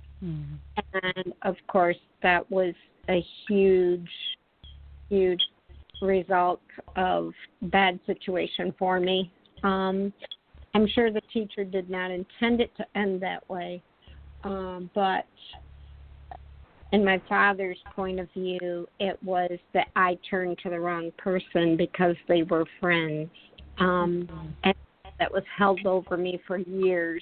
And, of course, that was a huge, huge result of bad situation for me. I'm sure the teacher did not intend it to end that way, but in my father's point of view, it was that I turned to the wrong person because they were friends, and that was held over me for years.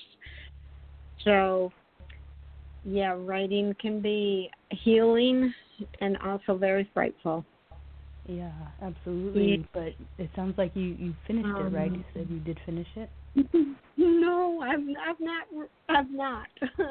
So, yeah, writing can be healing and also very frightful. Yeah, absolutely. But it sounds like you finished it, right? You said you did finish it? No, I've not.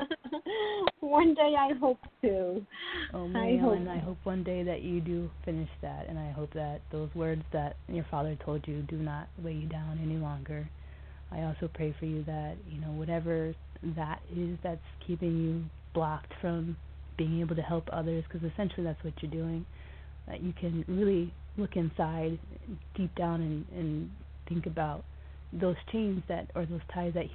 One day I hope to. Oh, Mary Ellen, I hope one day that you do finish that, and I hope that those words that your father told you do not weigh you down any longer. I also pray for you that, whatever that is that's keeping you blocked from being able to help others, because essentially that's what you're doing, that you can really look inside deep down and think about those chains or those ties that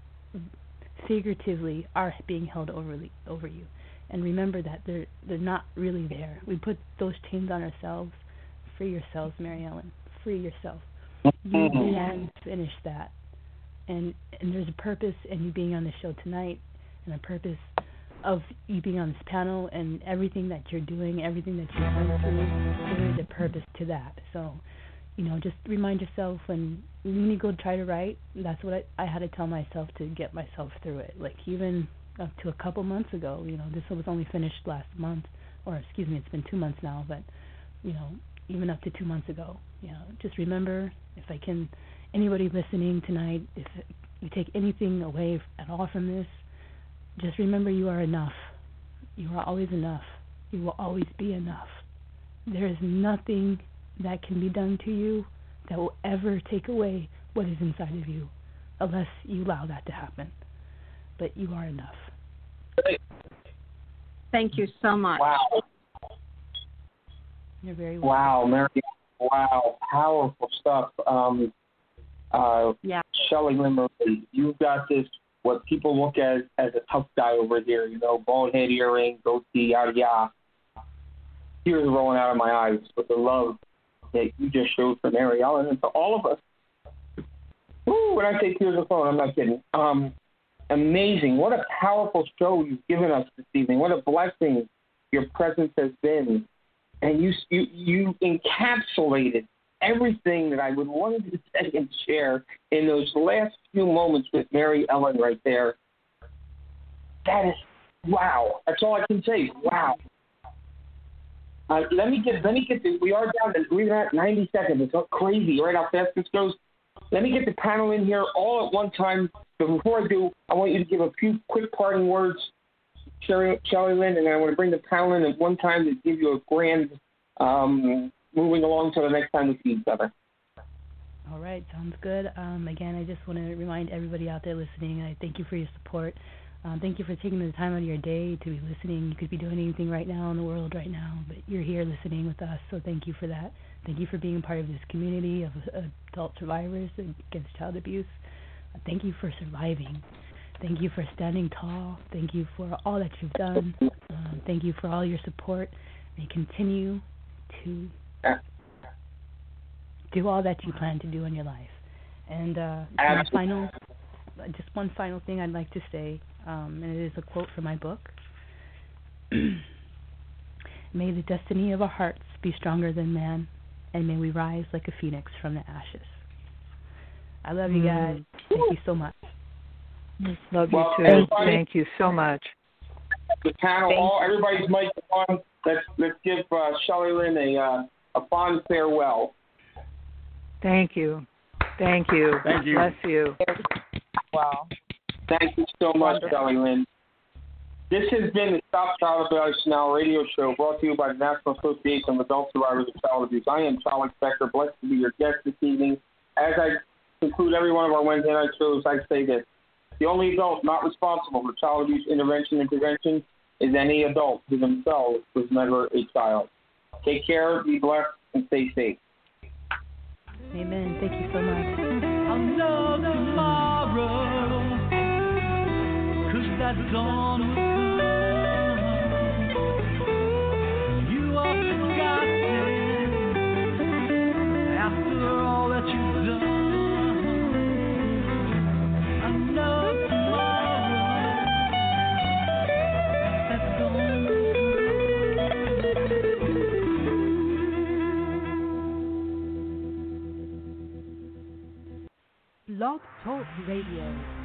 figuratively are being held over you, and remember that they're not really there. We put those chains on ourselves. Free yourselves, Mary Ellen. Free yourself. You can finish that, and there's a purpose in you being on the show tonight, and a purpose of you being on this panel, and everything that you're doing, everything that you're going through. There is a purpose to that. So, just remind yourself when you go to try to write, that's what I had to tell myself to get myself through it. Like even up to a couple months ago, this was only finished last month, or excuse me, it's been 2 months now, but, even up to 2 months ago, just remember, if I can, anybody listening tonight, if you take anything away at all from this, just remember you are enough. You are always enough. You will always be enough. There is nothing that can be done to you that will ever take away what is inside of you, unless you allow that to happen. But you are enough. Thank you so much. Wow. You're very welcome. Wow, Mary. Wow, powerful stuff. Shelley Lynn Murphy, you've got this, what people look at as a tough guy over here, bald head, earring, goatee, yada yada. Tears rolling out of my eyes with the love that you just showed for Mary Ellen and for all of us. Ooh, when I say tears are flowing, I'm not kidding. Amazing. What a powerful show you've given us this evening. What a blessing your presence has been. And you encapsulated everything that I would want to say and share in those last few moments with Mary Ellen right there. That is, wow. That's all I can say. Wow. Let me get this. We are down to 90 seconds. It's crazy, right? How fast this goes. Let me get the panel in here all at one time. But before I do, I want you to give a few quick parting words, Shelley Lynn, and I want to bring the panel in at one time to give you a grand moving along to the next time we see each other. All right, sounds good. Again, I just want to remind everybody out there listening, I thank you for your support. Thank you for taking the time out of your day to be listening. You could be doing anything right now in the world right now, but you're here listening with us, so thank you for that. Thank you for being a part of this community of adult survivors against child abuse. Thank you for surviving. Thank you for standing tall. Thank you for all that you've done. Thank you for all your support. May continue to do all that you plan to do in your life. And just one final thing I'd like to say, and it is a quote from my book. May the destiny of our hearts be stronger than man, and may we rise like a phoenix from the ashes. I love you guys. Thank you so much. Love you too. Thank you so much. The panel, everybody's mic on. Let's give Shelley Lynn a fond farewell. Thank you. Thank you. Thank you. Bless you. Wow. Thank you so much, Shelley Lynn. This has been the Stop Child Abuse Now radio show, brought to you by the National Association of Adult Survivors of Child Abuse. I am Charles Becker, blessed to be your guest this evening. As I conclude every one of our Wednesday night shows, I say this: the only adult not responsible for child abuse intervention and prevention is any adult who themselves was never a child. Take care, be blessed, and stay safe. Amen. Thank you so much. I'll know tomorrow, 'cause that dawn will come. You are forgotten after all that you've done. I know tomorrow, that dawn will Blog Talk Radio.